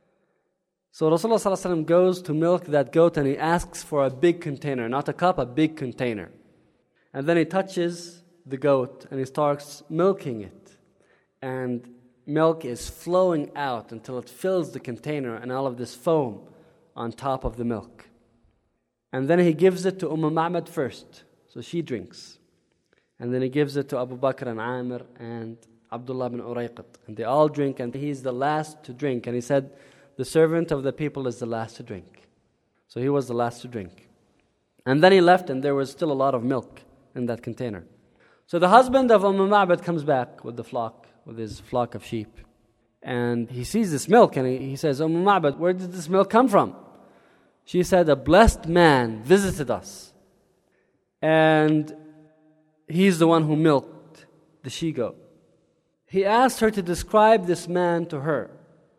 [SPEAKER 5] So Rasulullah ﷺ goes to milk that goat and he asks for a big container, not a cup, a big container. And then he touches the goat and he starts milking it. And milk is flowing out until it fills the container and all of this foam on top of the milk. And then he gives it to Ma'bad first, so she drinks. And then he gives it to Abu Bakr and Amir and Abdullah bin Urayqat. And they all drink, and he's the last to drink. And he said, the servant of the people is the last to drink. So he was the last to drink. And then he left, and there was still a lot of milk in that container. So the husband of Ma'bad comes back with the flock, with his flock of sheep. And he sees this milk, and he says, Ma'bad, where did this milk come from? She said, a blessed man visited us. And he's the one who milked the she-goat. He asked her to describe this man to her.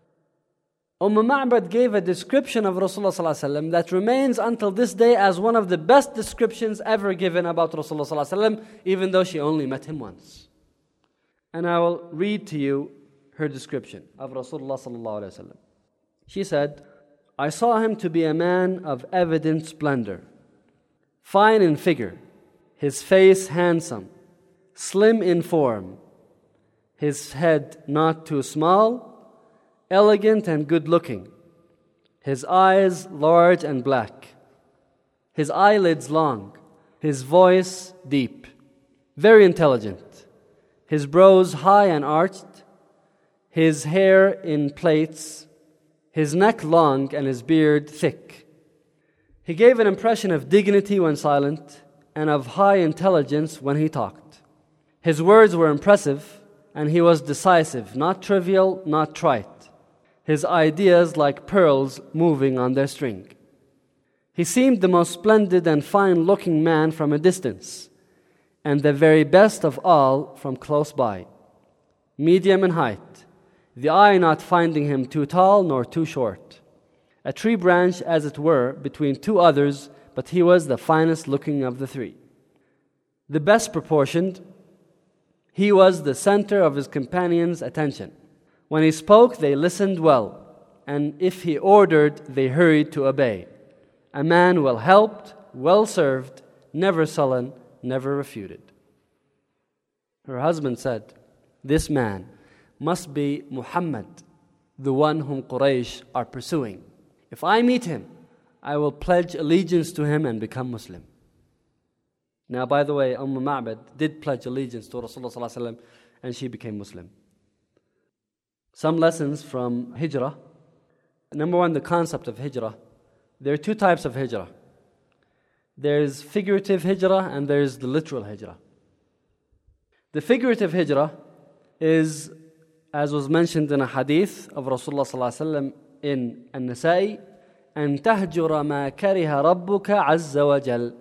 [SPEAKER 5] Ma'bad gave a description of Rasulullah ﷺ that remains until this day as one of the best descriptions ever given about Rasulullah ﷺ, even though she only met him once. And I will read to you her description of Rasulullah ﷺ. She said, I saw him to be a man of evident splendor, fine in figure, his face handsome, slim in form, his head not too small, elegant and good-looking, his eyes large and black, his eyelids long, his voice deep, very intelligent, his brows high and arched, his hair in plaits, his neck long and his beard thick. He gave an impression of dignity when silent and of high intelligence when he talked. His words were impressive, and he was decisive, not trivial, not trite. His ideas like pearls moving on their string. He seemed the most splendid and fine-looking man from a distance, and the very best of all from close by. Medium in height, the eye not finding him too tall nor too short. A tree branch, as it were, between two others, but he was the finest-looking of the three. The best proportioned, he was the center of his companions' attention. When he spoke, they listened well, and if he ordered, they hurried to obey. A man well helped, well served, never sullen, never refuted. Her husband said, this man must be Muhammad, the one whom Quraysh are pursuing. If I meet him, I will pledge allegiance to him and become Muslim. Now, by the way, Ma'bad did pledge allegiance to Rasulullah ﷺ and she became Muslim. Some lessons from Hijrah. Number one, the concept of Hijrah. There are two types of Hijrah. There's figurative Hijrah and there's the literal Hijrah. The figurative Hijrah is, as was mentioned in a hadith of Rasulullah ﷺ in An-Nasa'i, أن تهجر ما كره ربك عز وجل.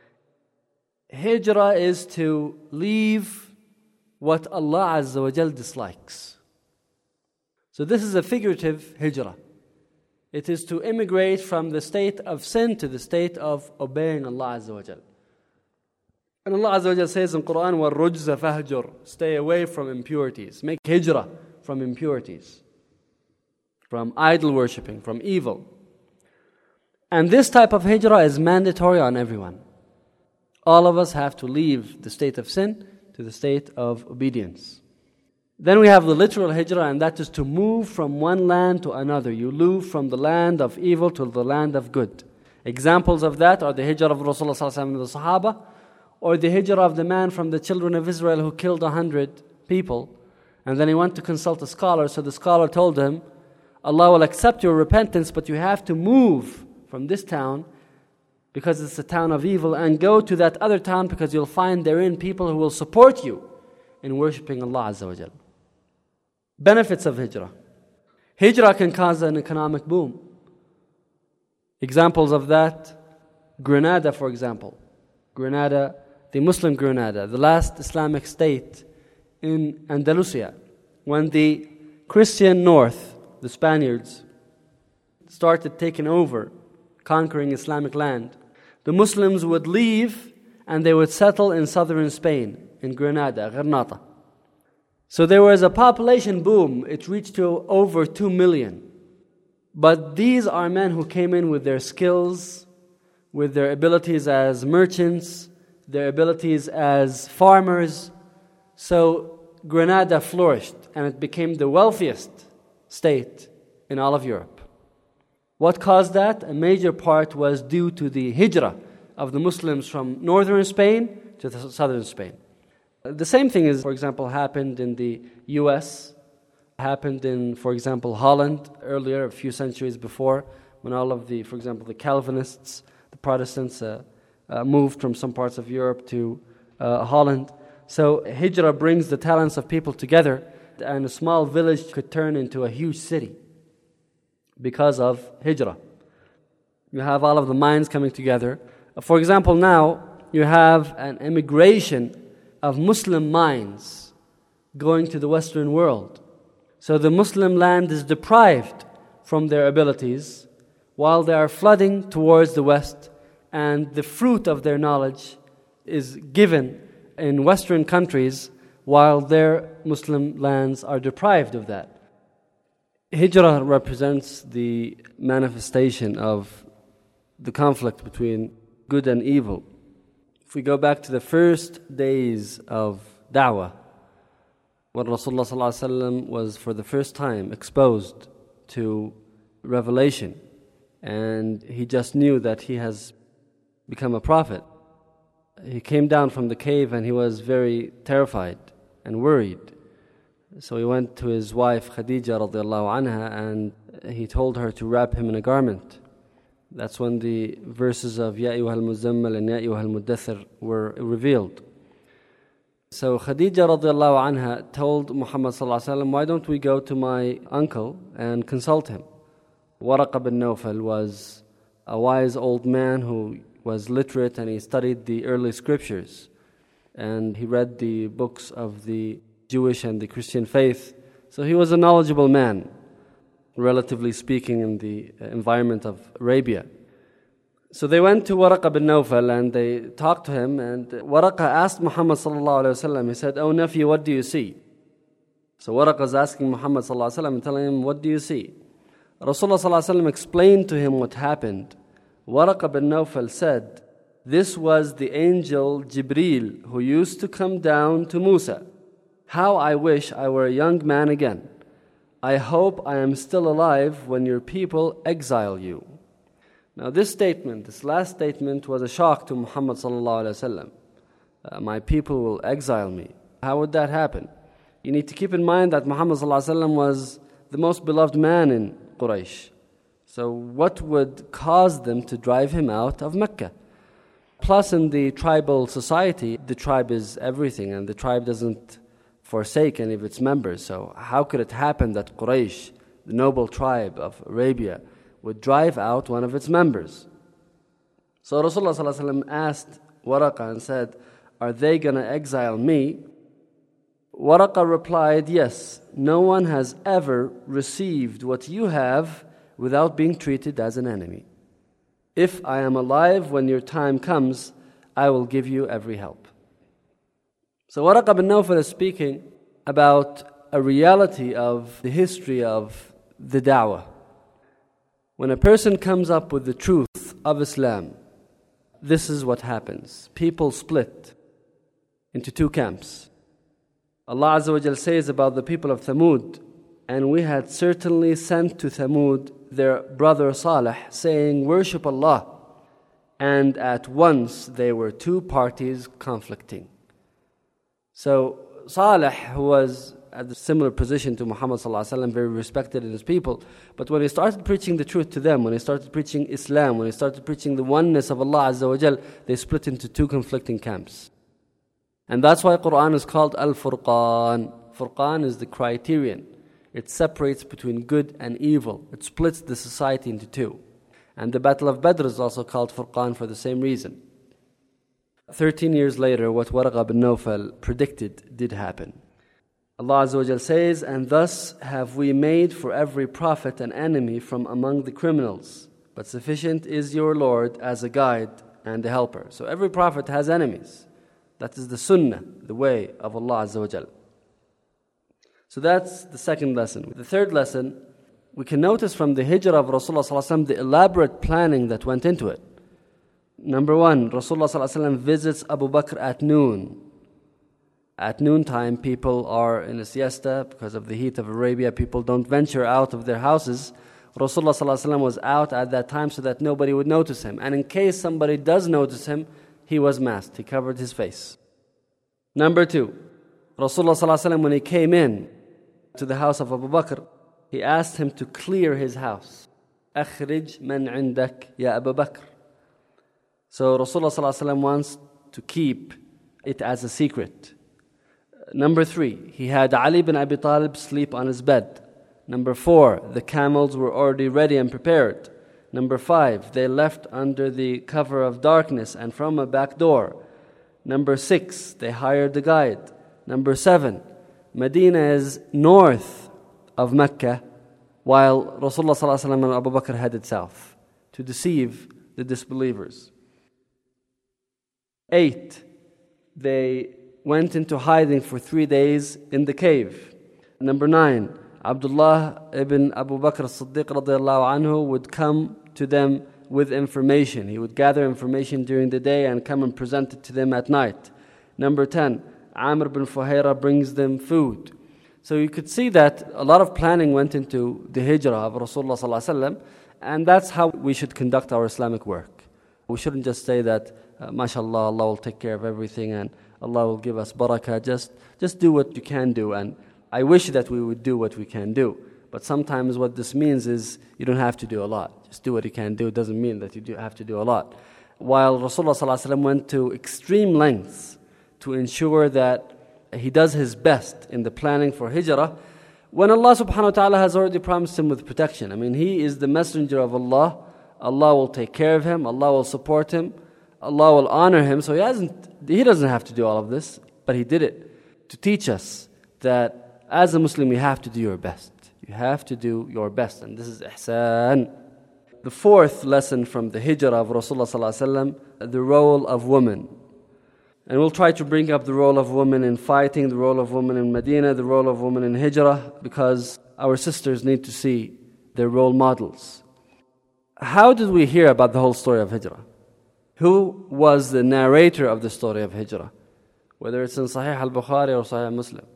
[SPEAKER 5] Hijrah is to leave what Allah Azza wa Jal dislikes. So this is a figurative hijrah. It is to immigrate from the state of sin to the state of obeying Allah Azza wa Jal. And Allah Azza wa Jal says in Quran, وَالرُّجْزَ فَهْجُرْ. Stay away from impurities. Make hijrah from impurities, from idol worshipping, from evil. And this type of hijrah is mandatory on everyone. All of us have to leave the state of sin to the state of obedience. Then we have the literal hijrah, and that is to move from one land to another. You move from the land of evil to the land of good. Examples of that are the hijrah of Rasulullah ﷺ and the Sahaba, or the hijrah of the man from the children of Israel who killed 100 people, and then he went to consult a scholar. So the scholar told him, Allah will accept your repentance, but you have to move from this town because it's a town of evil, and go to that other town because you'll find therein people who will support you in worshipping Allah Azza wa Jal. Benefits of hijrah. Hijrah can cause an economic boom. Examples of that, Grenada, for example. Grenada, the Muslim Grenada, the last Islamic state in Andalusia. When the Christian North, the Spaniards, started taking over, conquering Islamic land, the Muslims would leave and they would settle in southern Spain, in Grenada, Granada. So there was a population boom. It reached to over 2 million. But these are men who came in with their skills, with their abilities as merchants, their abilities as farmers. So Grenada flourished and it became the wealthiest state in all of Europe. What caused that? A major part was due to the hijrah of the Muslims from northern Spain to southern Spain. The same thing is, for example, happened in the US, happened in, for example, Holland earlier, a few centuries before, when all of the, for example, the Calvinists, the Protestants moved from some parts of Europe to Holland. So hijrah brings the talents of people together, and a small village could turn into a huge city because of hijrah. You have all of the minds coming together. For example, now you have an immigration of Muslim minds going to the Western world. So the Muslim land is deprived from their abilities while they are flooding towards the West, and the fruit of their knowledge is given in Western countries while their Muslim lands are deprived of that. Hijrah represents the manifestation of the conflict between good and evil. If we go back to the first days of da'wah, when Rasulullah ﷺ was for the first time exposed to revelation, and he just knew that he has become a prophet. He came down from the cave and he was very terrified and worried. So he went to his wife Khadija radiallahu anha and he told her to wrap him in a garment. That's when the verses of Ya ayyuhal muzammal and Ya ayyuhal muddathir were revealed. So Khadija radiallahu anha told Muhammad sallallahu alaihi wasallam, why don't we go to my uncle and consult him? Waraqa bin Nawfal was a wise old man who was literate, and he studied the early scriptures, and he read the books of the Jewish and the Christian faith. So he was a knowledgeable man, relatively speaking, in the environment of Arabia. So they went to Waraqa bin Nawfal and they talked to him, and Waraqa asked Muhammad sallallahu alaihi wasallam, he said, "Oh nephew, what do you see?" So Waraqa is asking Muhammad sallallahu alaihi wasallam and telling him, "What do you see?" Rasulullah sallallahu alaihi wasallam explained to him what happened. Waraqa bin Nawfal said, "This was the angel Jibreel who used to come down to Musa, How I wish I were a young man again. I hope I am still alive when your people exile you. Now this statement, this last statement, was a shock to Muhammad sallallahu alaihi wasallam. My people will exile me. How would that happen? You need to keep in mind that Muhammad sallallahu alaihi wasallam was the most beloved man in Quraysh. So what would cause them to drive him out of Mecca? Plus in the tribal society, the tribe is everything and the tribe doesn't forsake any of its members. So how could it happen that Quraysh, the noble tribe of Arabia, would drive out one of its members? So Rasulullah sallallahu alaihi wasallam asked Waraqa and said, are they going to exile me? Waraqa replied, yes, no one has ever received what you have without being treated as an enemy. If I am alive when your time comes, I will give you every help. So Waraqa bin Nawfal is speaking about a reality of the history of the da'wah. When a person comes up with the truth of Islam, this is what happens. People split into two camps. Allah Azza wa Jal says about the people of Thamud, and we had certainly sent to Thamud their brother Salih, saying, worship Allah. And at once they were two parties conflicting. So Salih, who was at a similar position to Muhammad sallallahu alaihi wasallam, very respected in his people, but when he started preaching the truth to them, when he started preaching Islam, when he started preaching the oneness of Allah Azza wa Jal, they split into two conflicting camps. And that's why Quran is called Al-Furqan. Furqan is the criterion. It separates between good and evil. It splits the society into two. And the Battle of Badr is also called Furqan for the same reason. 13 years later, what Waraqa bin Nawfal predicted did happen. Allah Azza wa Jal says, and thus have we made for every prophet an enemy from among the criminals. But sufficient is your Lord as a guide and a helper. So every prophet has enemies. That is the sunnah, the way of Allah Azza wa Jal. So that's the second lesson. The third lesson, we can notice from the hijrah of Rasulullah sallallahu alaihi wasallam the elaborate planning that went into it. Number one, Rasulullah sallallahu alaihi wasallam visits Abu Bakr at noon. At noontime, people are in a siesta because of the heat of Arabia. People don't venture out of their houses. Rasulullah sallallahu alaihi wasallam was out at that time so that nobody would notice him. And in case somebody does notice him, he was masked. He covered his face. Number two, Rasulullah sallallahu alaihi wasallam, when he came in to the house of Abu Bakr, he asked him to clear his house. أخرج من عندك يا أبا بكر. So Rasulullah sallallahu alaihi wasallam wants to keep it as a secret. Number three, he had Ali bin Abi Talib sleep on his bed. Number four, the camels were already ready and prepared. Number five, they left under the cover of darkness and from a back door. Number six, they hired a guide. Number seven, Medina is north of Mecca, while Rasulullah sallallahu alaihi wasallam and Abu Bakr headed south to deceive the disbelievers. 8, they went into hiding for 3 days in the cave. Number 9, Abdullah ibn Abu Bakr as-Siddiq radiyallahu anhu would come to them with information. He would gather information during the day and come and present it to them at night. Number 10, Amr bin Fuhayra brings them food. So you could see that a lot of planning went into the hijrah of Rasulullah sallallahu alaihi wasallam, and that's how we should conduct our Islamic work. We shouldn't just say that, mashallah, Allah will take care of everything and Allah will give us barakah. Just do what you can do, and I wish that we would do what we can do. But sometimes what this means is you don't have to do a lot. Just do what you can do. It doesn't mean that you have to do a lot. While Rasulullah sallallahu alaihi wasallam went to extreme lengths to ensure that he does his best in the planning for hijrah, when Allah subhanahu wa ta'ala has already promised him with protection. I mean, he is the messenger of Allah. Allah will take care of him. Allah will support him. Allah will honor him. So he doesn't have to do all of this, but he did it to teach us that as a Muslim, you have to do your best. You have to do your best, and this is ihsan. The fourth lesson from the hijrah of Rasulullah sallallahu alaihi wasallam, the role of women. And we'll try to bring up the role of women in fighting, the role of women in Medina, the role of women in hijrah, because our sisters need to see their role models. How did we hear about the whole story of hijrah? Who was the narrator of the story of hijrah? Whether it's in Sahih al-Bukhari or Sahih Muslim.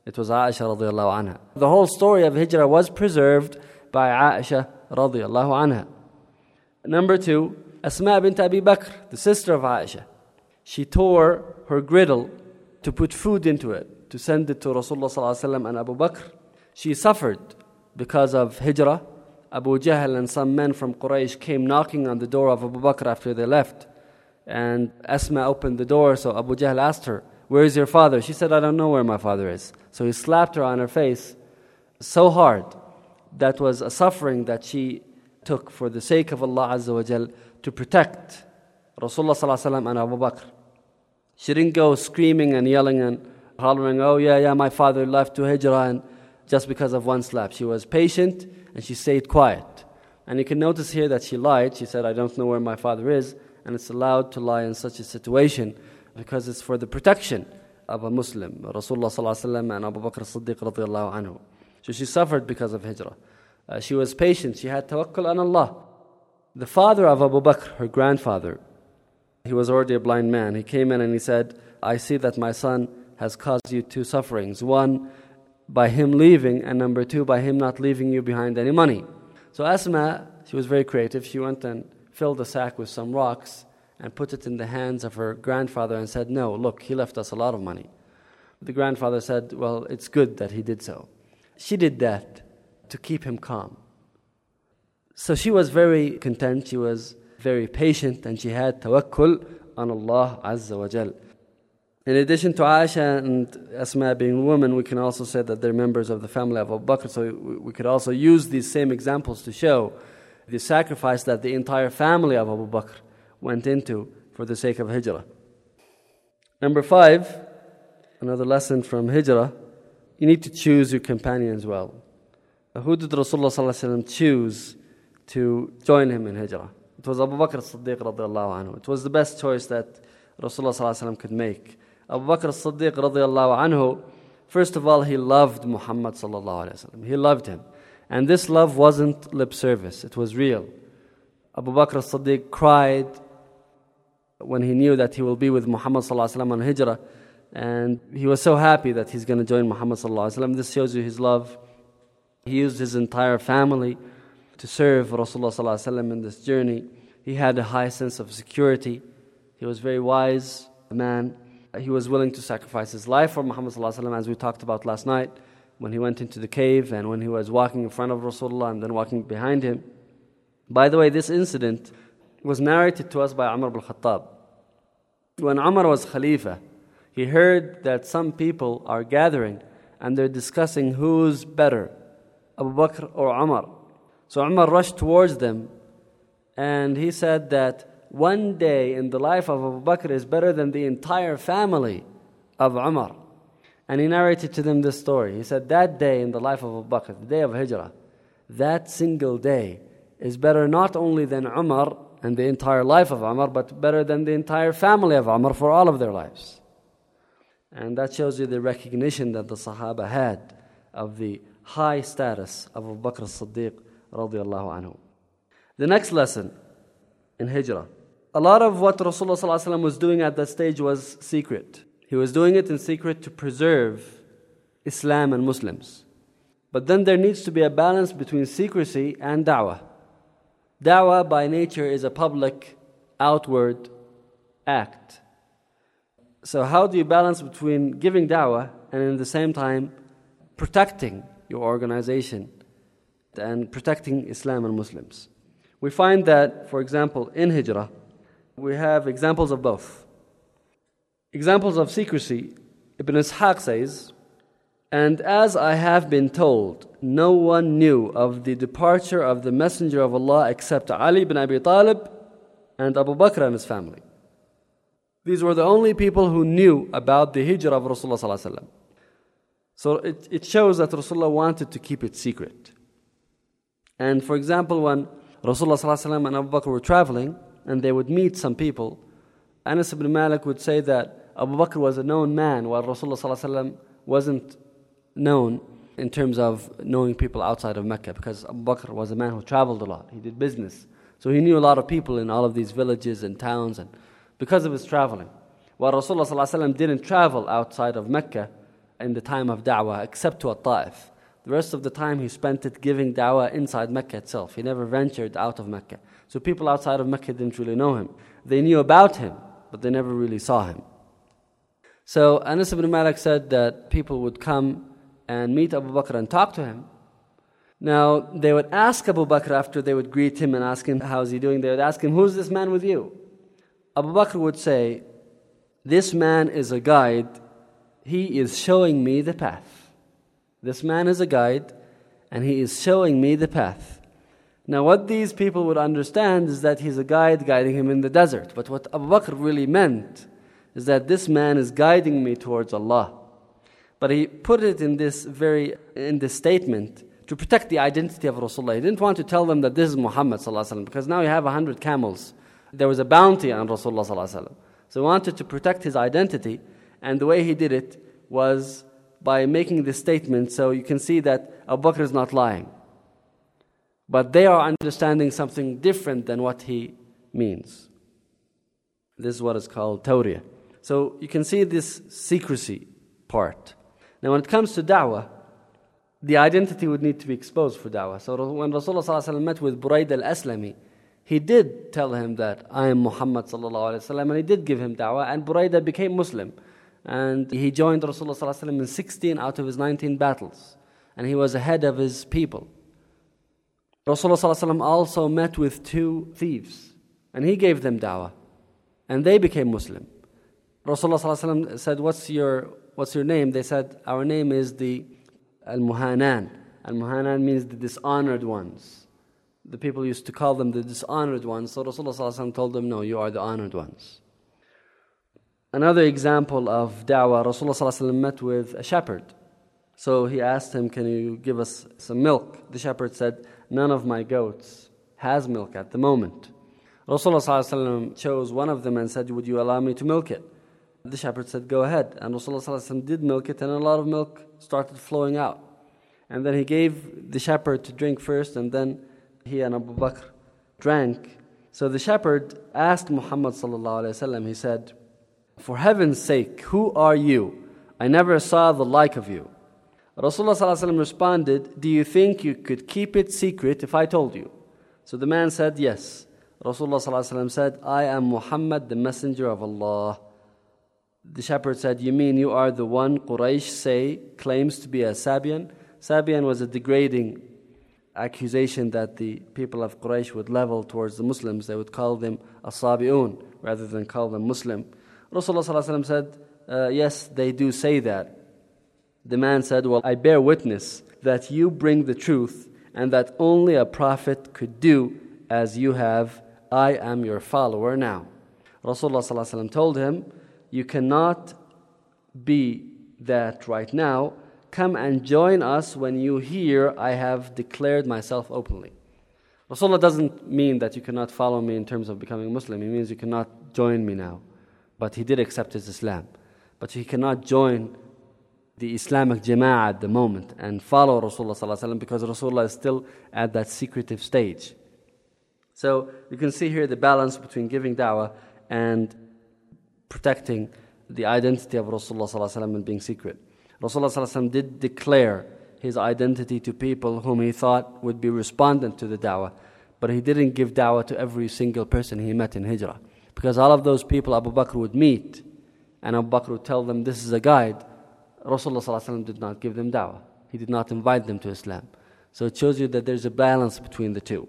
[SPEAKER 5] It was Aisha radiallahu anha. The whole story of Hijrah was preserved by Aisha radiallahu anha. Number 2, Asma bint Abi Bakr, the sister of Aisha. She tore her griddle to put food into it, to send it to Rasulullah sallallahu alaihi wasallam and Abu Bakr. She suffered because of Hijrah. Abu Jahl and some men from Quraysh came knocking on the door of Abu Bakr after they left. And Asma opened the door, so Abu Jahl asked her, "Where is your father?" She said, "I don't know where my father is." So he slapped her on her face so hard. That was a suffering that she took for the sake of Allah Azza wa Jal to protect Rasulullah sallallahu alaihi wasallam and Abu Bakr. She didn't go screaming and yelling and hollering, "Oh yeah, my father left to Hijrah," and just because of one slap. She was patient and she stayed quiet. And you can notice here that she lied. She said, "I don't know where my father is." And it's allowed to lie in such a situation because it's for the protection of a Muslim, Rasulullah sallallahu alaihi wasallam and Abu Bakr as-Siddiq radiyallahu anhu. So she suffered because of Hijrah. She was patient. She had tawakkul on Allah. The father of Abu Bakr, her grandfather, he was already a blind man. He came in and he said, "I see that my son has caused you 2 sufferings. One, by him leaving, and number 2, by him not leaving you behind any money." So Asma, she was very creative. She went and filled a sack with some rocks and put it in the hands of her grandfather and said, "No, look, he left us a lot of money." The grandfather said, "Well, it's good that he did so." She did that to keep him calm. So she was very content, she was very patient, and she had tawakkul on Allah Azza wa Jal. In addition to Aisha and Asma being women, we can also say that they're members of the family of Abu Bakr. So we could also use these same examples to show the sacrifice that the entire family of Abu Bakr went into for the sake of Hijrah. Number 5, another lesson from Hijrah, you need to choose your companions well. Who did Rasulullah sallallahu alaihi wasallam choose to join him in Hijrah? It was Abu Bakr as-Siddiq radiyallahu anhu. It was the best choice that Rasulullah sallallahu alaihi wasallam could make. Abu Bakr as-Siddiq radiyallahu anhu, first of all, he loved Muhammad sallallahu alaihi wasallam. He loved him. And this love wasn't lip service, it was real. Abu Bakr as-Siddiq cried when he knew that he will be with Muhammad sallallahu alaihi wasallam on Hijrah, and he was so happy that he's going to join Muhammad sallallahu alaihi wasallam. This shows you his love. He used his entire family to serve Rasulullah sallallahu alaihi wasallam in this journey. He had a high sense of security. He was a very wise man. He was willing to sacrifice his life for Muhammad sallallahu alaihi wasallam, as we talked about last night, when he went into the cave and when he was walking in front of Rasulullah and then walking behind him. By the way, this incident was narrated to us by Umar ibn Khattab. When Umar was Khalifa, he heard that some people are gathering and they're discussing who's better, Abu Bakr or Umar. So Umar rushed towards them and he said that one day in the life of Abu Bakr is better than the entire family of Umar. And he narrated to them this story. He said that day in the life of Abu Bakr, the day of Hijrah, that single day is better not only than Umar and the entire life of Umar, but better than the entire family of Umar for all of their lives. And that shows you the recognition that the Sahaba had of the high status of Abu Bakr as-Siddiq radiyallahu anhu. The next lesson in Hijrah. A lot of what Rasulullah sallallahu alaihi wasallam was doing at that stage was secret. He was doing it in secret to preserve Islam and Muslims. But then there needs to be a balance between secrecy and da'wah. Da'wah by nature is a public, outward act. So how do you balance between giving da'wah and at the same time protecting your organization and protecting Islam and Muslims? We find that, for example, in Hijrah, we have examples of both. Examples of secrecy, Ibn Ishaq says, "And as I have been told, no one knew of the departure of the Messenger of Allah except Ali ibn Abi Talib and Abu Bakr and his family." These were the only people who knew about the Hijrah of Rasulullah sallallahu alaihi wasallam. So it shows that Rasulullah wanted to keep it secret. And for example, when Rasulullah sallallahu alaihi wasallam and Abu Bakr were traveling and they would meet some people, Anas ibn Malik would say that Abu Bakr was a known man while Rasulullah sallallahu alaihi wasallam wasn't known in terms of knowing people outside of Mecca, because Abu Bakr was a man who traveled a lot. He did business. So he knew a lot of people in all of these villages and towns, and because of his traveling. While Rasulullah sallallahu alaihi wasallam didn't travel outside of Mecca, in the time of da'wah, except to At-Ta'if. The rest of the time he spent it giving da'wah inside Mecca itself. He never ventured out of Mecca. So people outside of Mecca didn't really know him. They knew about him, but they never really saw him. So Anas ibn Malik said that people would come and meet Abu Bakr and talk to him. Now, they would ask Abu Bakr after they would greet him and ask him, how's he doing? They would ask him, who's this man with you? Abu Bakr would say, this man is a guide. He is showing me the path. This man is a guide, and he is showing me the path. Now, what these people would understand is that he's a guide guiding him in the desert. But what Abu Bakr really meant is that this man is guiding me towards Allah. But he put it in this statement to protect the identity of Rasulullah. He didn't want to tell them that this is Muhammad ﷺ, because now you have 100 camels. There was a bounty on Rasulullah ﷺ. So he wanted to protect his identity, and the way he did it was by making this statement, so you can see that Abu Bakr is not lying. But they are understanding something different than what he means. This is what is called tawriyah. So you can see this secrecy part. Now when it comes to da'wah, the identity would need to be exposed for da'wah. So when Rasulullah ﷺ met with Burayd al-Aslami, he did tell him that I am Muhammad ﷺ, and he did give him da'wah, and Buraydah became Muslim. And he joined Rasulullah ﷺ in 16 out of his 19 battles. And he was ahead of his people. Rasulullah ﷺ also met with 2 thieves, and he gave them da'wah, and they became Muslim. Rasulullah ﷺ said, what's your name? They said, our name is the Al-Muhanan. Al-Muhanan means the dishonored ones. The people used to call them the dishonored ones. So Rasulullah ﷺ told them, no, you are the honored ones. Another example of da'wah, Rasulullah ﷺ met with a shepherd. So he asked him, can you give us some milk? The shepherd said, none of my goats has milk at the moment. Rasulullah ﷺ chose one of them and said, would you allow me to milk it? The shepherd said, go ahead. And Rasulullah ﷺ did milk it, and a lot of milk started flowing out. And then he gave the shepherd to drink first, and then he and Abu Bakr drank. So the shepherd asked Muhammad ﷺ, he said, for heaven's sake, who are you? I never saw the like of you. Rasulullah ﷺ responded, do you think you could keep it secret if I told you? So the man said, yes. Rasulullah ﷺ said, I am Muhammad, the messenger of Allah. The shepherd said, you mean you are the one Quraysh claims to be a Sabian? Sabian was a degrading accusation that the people of Quraysh would level towards the Muslims. They would call them As-Sabi'un rather than call them Muslim. Rasulullah ﷺ said, yes, they do say that. The man said, well, I bear witness that you bring the truth and that only a prophet could do as you have. I am your follower now. Rasulullah ﷺ told him, you cannot be that right now. Come and join us when you hear I have declared myself openly. Rasulullah doesn't mean that you cannot follow me in terms of becoming Muslim. He means you cannot join me now. But he did accept his Islam. But he cannot join the Islamic Jama'ah at the moment and follow Rasulullah ﷺ because Rasulullah is still at that secretive stage. So you can see here the balance between giving da'wah and protecting the identity of Rasulullah ﷺ and being secret. Rasulullah ﷺ did declare his identity to people whom he thought would be respondent to the da'wah, but he didn't give da'wah to every single person he met in Hijrah. Because all of those people Abu Bakr would meet, and Abu Bakr would tell them, this is a guide. Rasulullah ﷺ did not give them da'wah. He did not invite them to Islam. So it shows you that there's a balance between the two.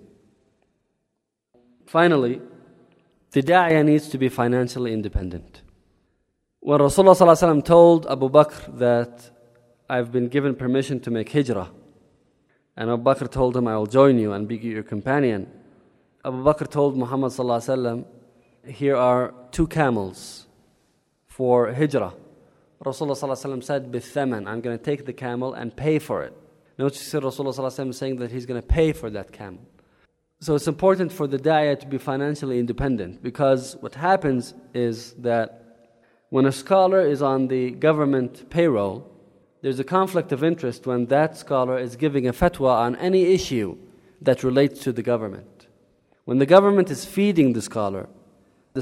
[SPEAKER 5] Finally, the da'iyah needs to be financially independent. When Rasulullah ﷺ told Abu Bakr that I've been given permission to make hijrah, and Abu Bakr told him, I will join you and be your companion, Abu Bakr told Muhammad ﷺ, here are 2 camels for hijrah. Rasulullah ﷺ said, bithaman, I'm going to take the camel and pay for it. Notice Rasulullah ﷺ saying that he's going to pay for that camel. So it's important for the da'iyah to be financially independent, because what happens is that when a scholar is on the government payroll, there's a conflict of interest when that scholar is giving a fatwa on any issue that relates to the government. When the government is feeding the scholar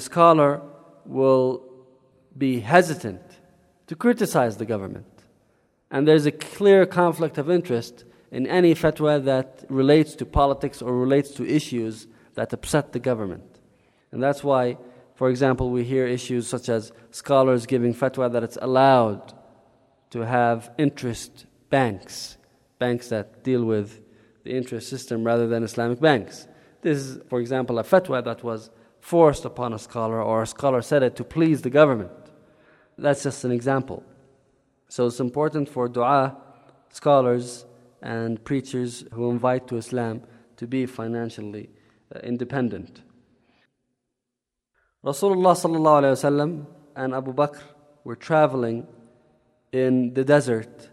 [SPEAKER 5] will be hesitant to criticize the government. And there's a clear conflict of interest in any fatwa that relates to politics or relates to issues that upset the government. And that's why, for example, we hear issues such as scholars giving fatwa that it's allowed to have interest banks that deal with the interest system rather than Islamic banks. This is, for example, a fatwa that was forced upon a scholar, or a scholar said it to please the government. That's just an example. So it's important for dua, scholars, and preachers who invite to Islam to be financially independent. Rasulullah sallallahu alayhi wasallam and Abu Bakr were traveling in the desert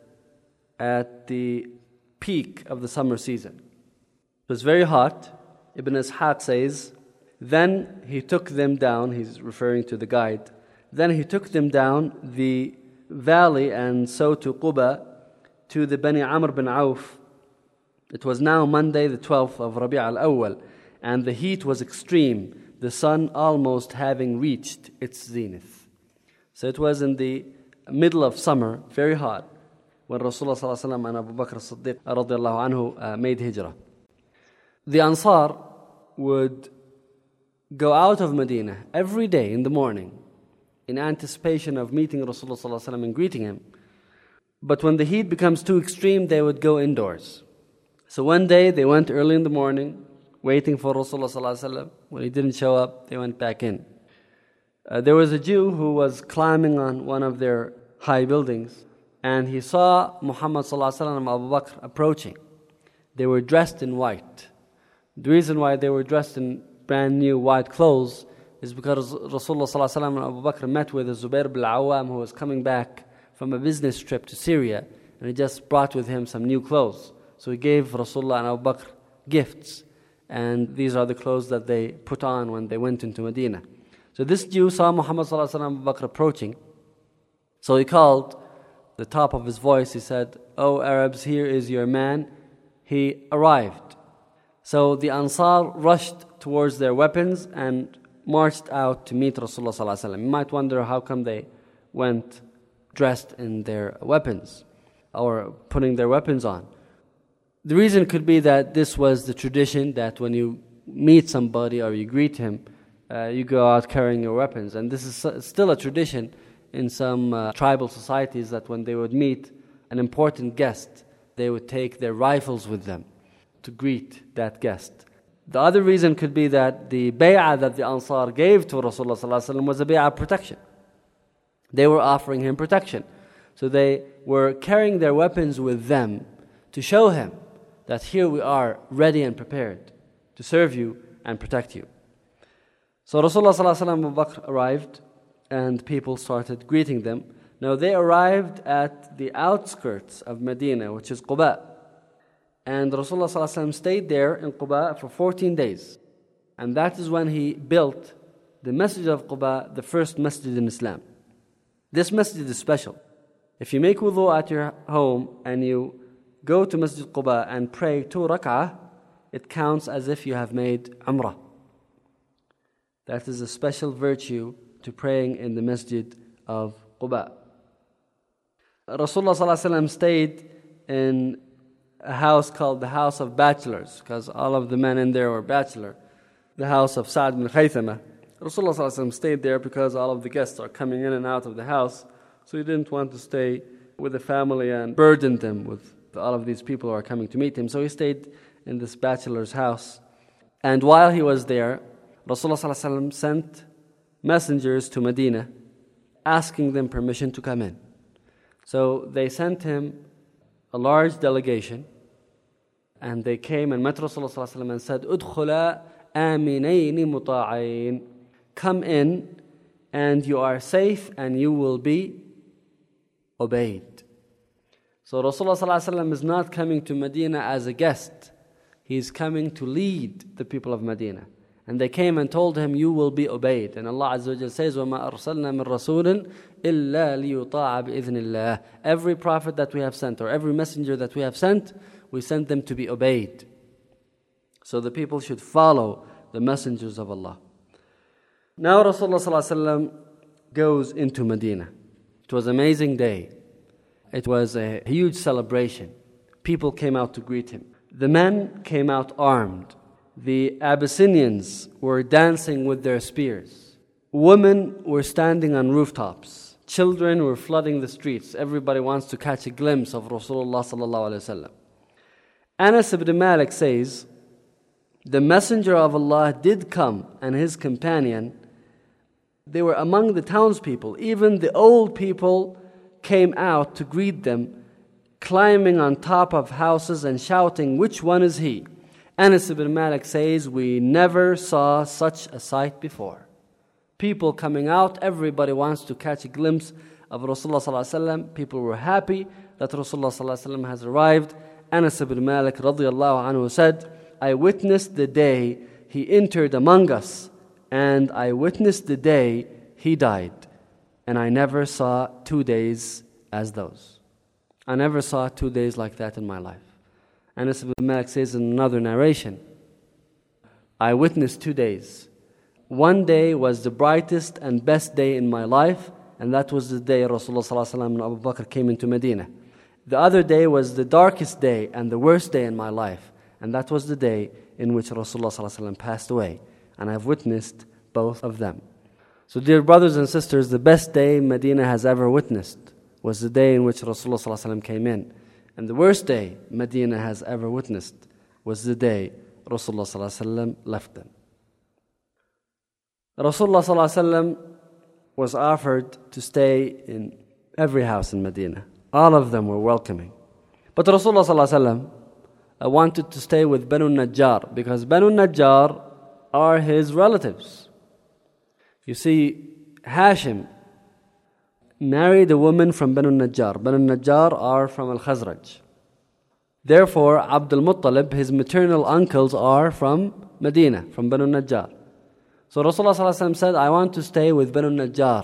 [SPEAKER 5] at the peak of the summer season. It was very hot. Ibn Ishaq says, then he took them down, he's referring to the guide, then he took them down the valley and so to Quba, to the Bani Amr bin Auf. It was now Monday the 12th of Rabi' al-Awwal, and the heat was extreme, the sun almost having reached its zenith. So it was in the middle of summer, very hot, when Rasulullah sallallahu alaihi wasallam and Abu Bakr as-Siddiq radiyallahu anhu made hijrah. The Ansar would go out of Medina every day in the morning in anticipation of meeting Rasulullah sallallahu alaihi wasallam and greeting him. But when the heat becomes too extreme, they would go indoors. So one day they went early in the morning, waiting for Rasulullah sallallahu alaihi wasallam. When he didn't show up, they went back in. There was a Jew who was climbing on one of their high buildings, and he saw Muhammad sallallahu alaihi wasallam and Abu Bakr approaching. They were dressed in white. The reason why they were dressed in brand new white clothes is because Rasulullah sallallahu alaihi wasallam and Abu Bakr met with Zubair bin Awam, who was coming back from a business trip to Syria, and he just brought with him some new clothes. So he gave Rasulullah and Abu Bakr gifts, and these are the clothes that they put on when they went into Medina. So this Jew saw Muhammad sallallahu alaihi wasallam and Abu Bakr approaching. So he called the top of his voice, he said, "O Arabs, here is your man. He arrived." So the Ansar rushed towards their weapons and marched out to meet Rasulullah sallallahu alaihi wasallam. You might wonder how come they went dressed in their weapons or putting their weapons on. The reason could be that this was the tradition that when you meet somebody or you greet him, you go out carrying your weapons. And this is still a tradition in some tribal societies that when they would meet an important guest, they would take their rifles with them to greet that guest. The other reason could be that the bay'ah that the Ansar gave to Rasulullah sallallahu alaihi wasallam was a bay'ah of protection. They were offering him protection. So they were carrying their weapons with them to show him that here we are ready and prepared to serve you and protect you. So Rasulullah sallallahu alaihi wasallam and Abu Bakr arrived, and people started greeting them. Now they arrived at the outskirts of Medina, which is Quba. And Rasulullah sallallahu alaihi wasallam stayed there in Quba for 14 days. And that is when he built the Masjid of Quba, the first masjid in Islam. This masjid is special. If you make wudu at your home and you go to Masjid Quba and pray 2 rak'ah, it counts as if you have made Umrah. That is a special virtue to praying in the Masjid of Quba. Rasulullah sallallahu alaihi wasallam stayed in a house called the House of Bachelors, because all of the men in there were bachelor. The house of Sa'd bin Khaythama. Rasulullah sallallahu alaihi wasallam stayed there because all of the guests are coming in and out of the house, so he didn't want to stay with the family and burden them with all of these people who are coming to meet him. So he stayed in this bachelor's house. And while he was there, Rasulullah sallallahu alaihi wasallam sent messengers to Medina asking them permission to come in. So they sent him a large delegation, and they came and met Rasulullah sallallahu alaihi wasallam and said, "Udkhula aminayni muta'ain." Come in, and you are safe, and you will be obeyed. So Rasulullah sallallahu alaihi wasallam is not coming to Medina as a guest. He is coming to lead the people of Medina. And they came and told him, you will be obeyed. And Allah Azza wa Jalla says, وَمَا أَرْسَلْنَا مِن رَسُولٍ إِلَّا لِيُطَاعَ بِإِذْنِ اللَّهِ. Every prophet that we have sent, or every messenger that we have sent, we sent them to be obeyed. So the people should follow the messengers of Allah. Now Rasulullah sallallahu alaihi wasallam goes into Medina. It was an amazing day. it was a huge celebration. People came out to greet him. The men came out armed. The Abyssinians were dancing with their spears. Women were standing on rooftops. Children were flooding the streets. Everybody wants to catch a glimpse of Rasulullah sallallahu alaihi wasallam. Anas ibn Malik says, the Messenger of Allah did come and his companion. They were among the townspeople. Even the old people came out to greet them, climbing on top of houses and shouting, "Which one is he?" Anas ibn Malik says, we never saw such a sight before. People coming out, everybody wants to catch a glimpse of Rasulullah sallallahu alaihi wasallam. People were happy that Rasulullah sallallahu alaihi wasallam has arrived. Anas ibn Malik radiyallahu anhu said, I witnessed the day he entered among us, and I witnessed the day he died. And I never saw 2 days as those. I never saw 2 days like that in my life. Anas ibn Malik says in another narration, I witnessed 2 days. One day was the brightest and best day in my life, and that was the day Rasulullah sallallahu alaihi wasallam and Abu Bakr came into Medina. The other day was the darkest day and the worst day in my life, and that was the day in which Rasulullah sallallahu alaihi wasallam passed away. And I've witnessed both of them. So dear brothers and sisters, the best day Medina has ever witnessed was the day in which Rasulullah sallallahu alaihi wasallam came in. And the worst day Medina has ever witnessed was the day Rasulullah sallallahu alaihi wasallam left them. Rasulullah sallallahu alaihi wasallam was offered to stay in every house in Medina. All of them were welcoming. But Rasulullah sallallahu alaihi wasallam wanted to stay with Banu Najjar, because Banu Najjar are his relatives. You see, Hashim married a woman from Banu Najjar. Banu Najjar are from Al-Khazraj. Therefore, Abdul Muttalib, his maternal uncles, are from Medina, from Banu Najjar. So Rasulullah sallallahu alaihi wasallam said, I want to stay with Banu Najjar.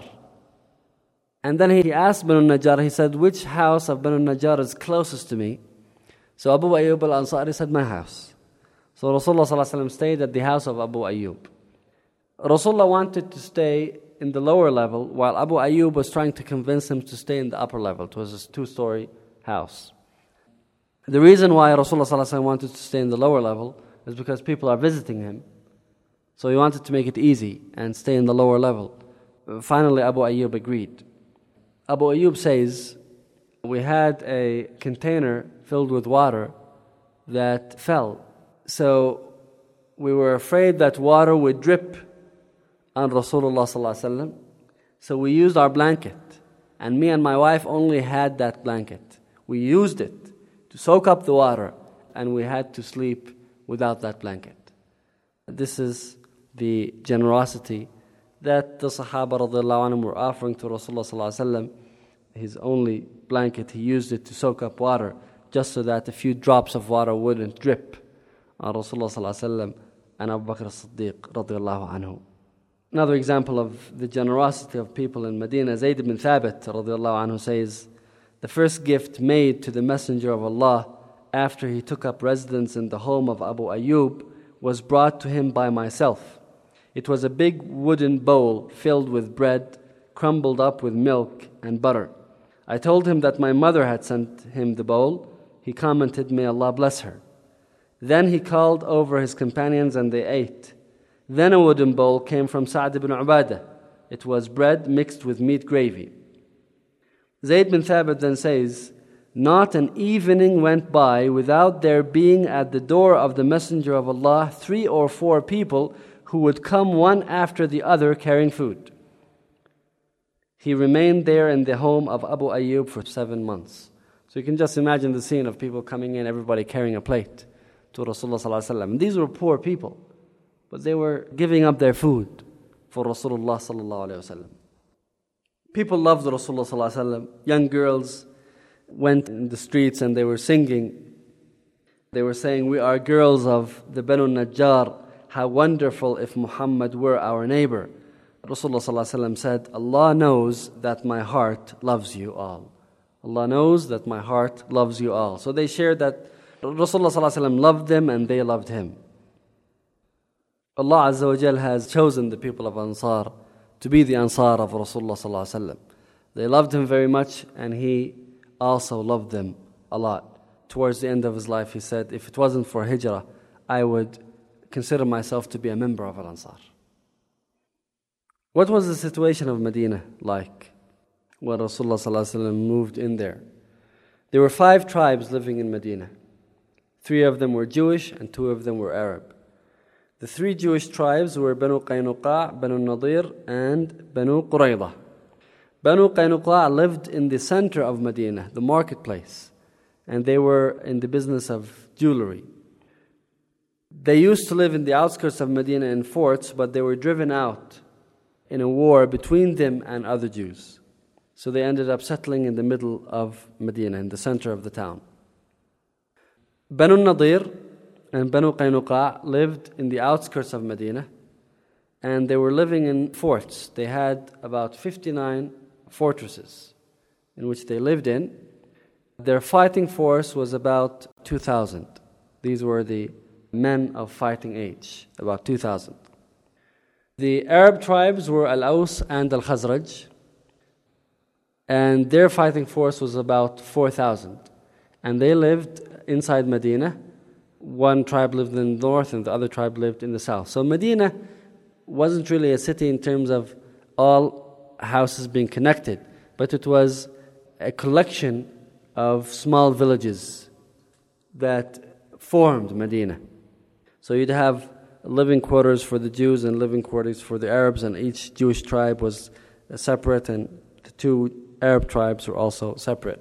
[SPEAKER 5] And then he asked Banu Najjar, he said, which house of Banu Najjar is closest to me? So Abu Ayyub al-Ansari said, my house. So Rasulullah sallallahu alaihi wasallam stayed at the house of Abu Ayyub. Rasulullah wanted to stay in the lower level, while Abu Ayyub was trying to convince him to stay in the upper level. It was a 2-story house. The reason why Rasulullah sallallahu alaihi wasallam wanted to stay in the lower level is because people are visiting him. So he wanted to make it easy and stay in the lower level. Finally, Abu Ayyub agreed. Abu Ayyub says, we had a container filled with water that fell. So we were afraid that water would drip on Rasulullah sallallahu alaihi wasallam. So we used our blanket. And me and my wife only had that blanket. We used it to soak up the water, and we had to sleep without that blanket. This is the generosity that the Sahaba radiallahu anhum were offering to Rasulullah sallallahu alaihi wasallam. His only blanket, he used it to soak up water, just so that a few drops of water wouldn't drip on Rasulullah sallallahu alaihi wasallam and Abu Bakr as-Siddiq radiallahu anhu. Another example of the generosity of people in Medina, Zayd ibn Thabit radiallahu anhu says, the first gift made to the Messenger of Allah after he took up residence in the home of Abu Ayyub was brought to him by myself. It was a big wooden bowl filled with bread, crumbled up with milk and butter. I told him that my mother had sent him the bowl. He commented, may Allah bless her. Then he called over his companions and they ate. Then a wooden bowl came from Sa'd ibn Ubadah. It was bread mixed with meat gravy. Zayd bin Thabit then says, not an evening went by without there being at the door of the Messenger of Allah 3 or 4 people who would come one after the other carrying food. He remained there in the home of Abu Ayyub for 7 months. So you can just imagine the scene of people coming in, everybody carrying a plate to Rasulullah sallallahu alaihi wasallam. And these were poor people, but they were giving up their food for Rasulullah sallallahu alaihi wasallam. People loved Rasulullah sallallahu alaihi wasallam. Young girls went in the streets and they were singing. They were saying, we are girls of the Banu Najjar. How wonderful if Muhammad were our neighbor. Rasulullah sallallahu alaihi wasallam said, Allah knows that my heart loves you all. Allah knows that my heart loves you all. So they shared that Rasulullah sallallahu alaihi wasallam loved them and they loved him. Allah Azza wa Jal has chosen the people of Ansar to be the Ansar of Rasulullah sallallahu alaihi wasallam. They loved him very much, and He also loved them a lot. Towards the end of his life, he said, if it wasn't for hijrah, I would consider myself to be a member of Al-Ansar. What was the situation of Medina like when Rasulullah ﷺ moved in there? There were 5 tribes living in Medina. 3 of them were Jewish and 2 of them were Arab. The 3 Jewish tribes were Banu Qaynuqa', Banu Nadir, and Banu Qurayza. Banu Qaynuqa' lived in the center of Medina, the marketplace, and they were in the business of jewelry. They used to live in the outskirts of Medina in forts, but they were driven out in a war between them and other Jews. So they ended up settling in the middle of Medina, in the center of the town. Banu Nadir and Banu Qaynuqa' lived in the outskirts of Medina, and they were living in forts. They had about 59 fortresses in which they lived in. Their fighting force was about 2,000. These were the men of fighting age, about 2,000. The Arab tribes were Al-Aws and Al-Khazraj, and their fighting force was about 4,000. And they lived inside Medina. One tribe lived in the north and the other tribe lived in the south. So Medina wasn't really a city in terms of all houses being connected, but it was a collection of small villages that formed Medina. So you'd have living quarters for the Jews and living quarters for the Arabs, and each Jewish tribe was separate, and the 2 Arab tribes were also separate.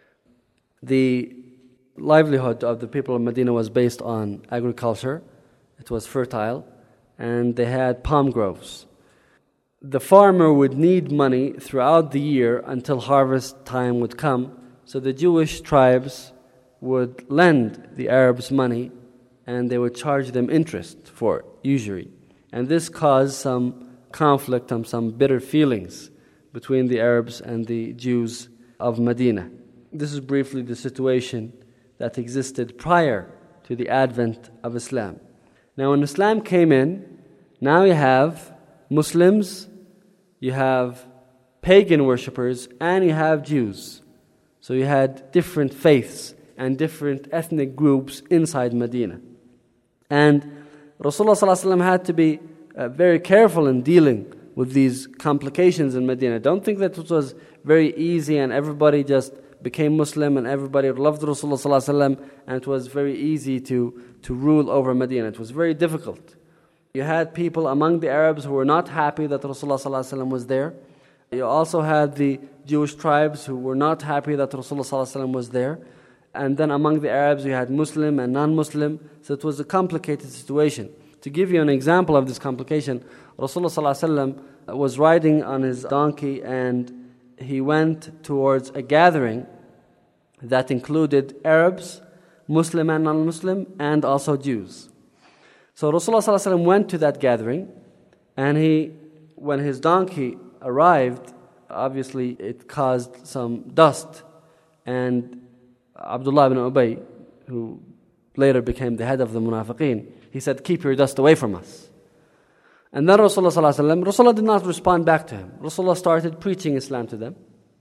[SPEAKER 5] The livelihood of the people of Medina was based on agriculture. It was fertile, and they had palm groves. The farmer would need money throughout the year until harvest time would come, so the Jewish tribes would lend the Arabs money, and they would charge them interest for usury. And this caused some conflict and some bitter feelings between the Arabs and the Jews of Medina. This is briefly the situation that existed prior to the advent of Islam. Now when Islam came in, now you have Muslims, you have pagan worshippers, and you have Jews. So you had different faiths and different ethnic groups inside Medina. And Rasulullah ﷺ had to be very careful in dealing with these complications in Medina. Don't think that it was very easy and everybody just became Muslim and everybody loved Rasulullah ﷺ and it was very easy to rule over Medina. It was very difficult. You had people among the Arabs who were not happy that Rasulullah ﷺ was there. You also had the Jewish tribes who were not happy that Rasulullah ﷺ was there. And then among the Arabs you had Muslim and non-Muslim. So it was a complicated situation. To give you an example of this complication, Rasulullah ﷺ was riding on his donkey and he went towards a gathering that included Arabs, Muslim and non-Muslim, and also Jews. So Rasulullah ﷺ went to that gathering, and when his donkey arrived, obviously it caused some dust, and Abdullah ibn Ubay, who later became the head of the Munafiqeen, he said, "Keep your dust away from us." And then Rasulullah did not respond back to him. Rasulullah started preaching Islam to them.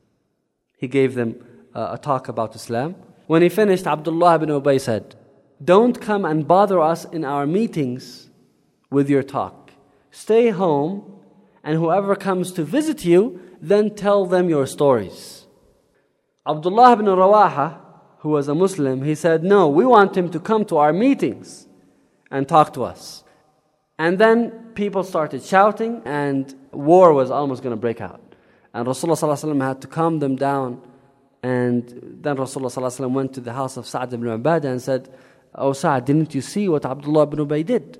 [SPEAKER 5] He gave them a talk about Islam. When he finished, Abdullah ibn Ubay said, "Don't come and bother us in our meetings with your talk. Stay home, and whoever comes to visit you, then tell them your stories." Abdullah ibn Rawaha, who was a Muslim, he said, "No, we want him to come to our meetings and talk to us." And then people started shouting, and war was almost going to break out. And Rasulullah ﷺ had to calm them down. And then Rasulullah ﷺ went to the house of Sa'd ibn Ubadah and said, "Oh Sa'd, didn't you see what Abdullah ibn Ubay did?"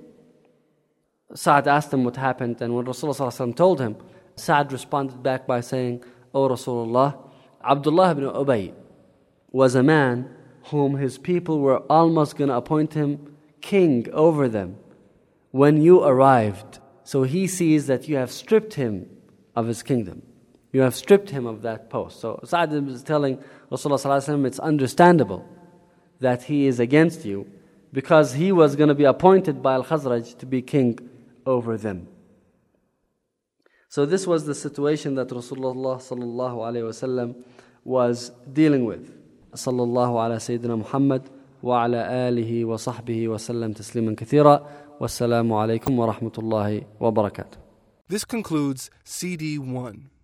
[SPEAKER 5] Sa'd asked him what happened, and when Rasulullah ﷺ told him, Sa'd responded back by saying, "Oh Rasulullah, Abdullah ibn Ubay was a man whom his people were almost going to appoint him king over them when you arrived. So he sees that you have stripped him of his kingdom. You have stripped him of that post." So Sa'd is telling Rasulullah ﷺ, it's understandable that he is against you because he was going to be appointed by Al-Khazraj to be king over them. So this was the situation that Rasulullah ﷺ was dealing with. صلى الله على سيدنا محمد وعلى آله وصحبه وسلم تسليما كثيرا والسلام عليكم ورحمة الله وبركاته.
[SPEAKER 2] This concludes CD 1.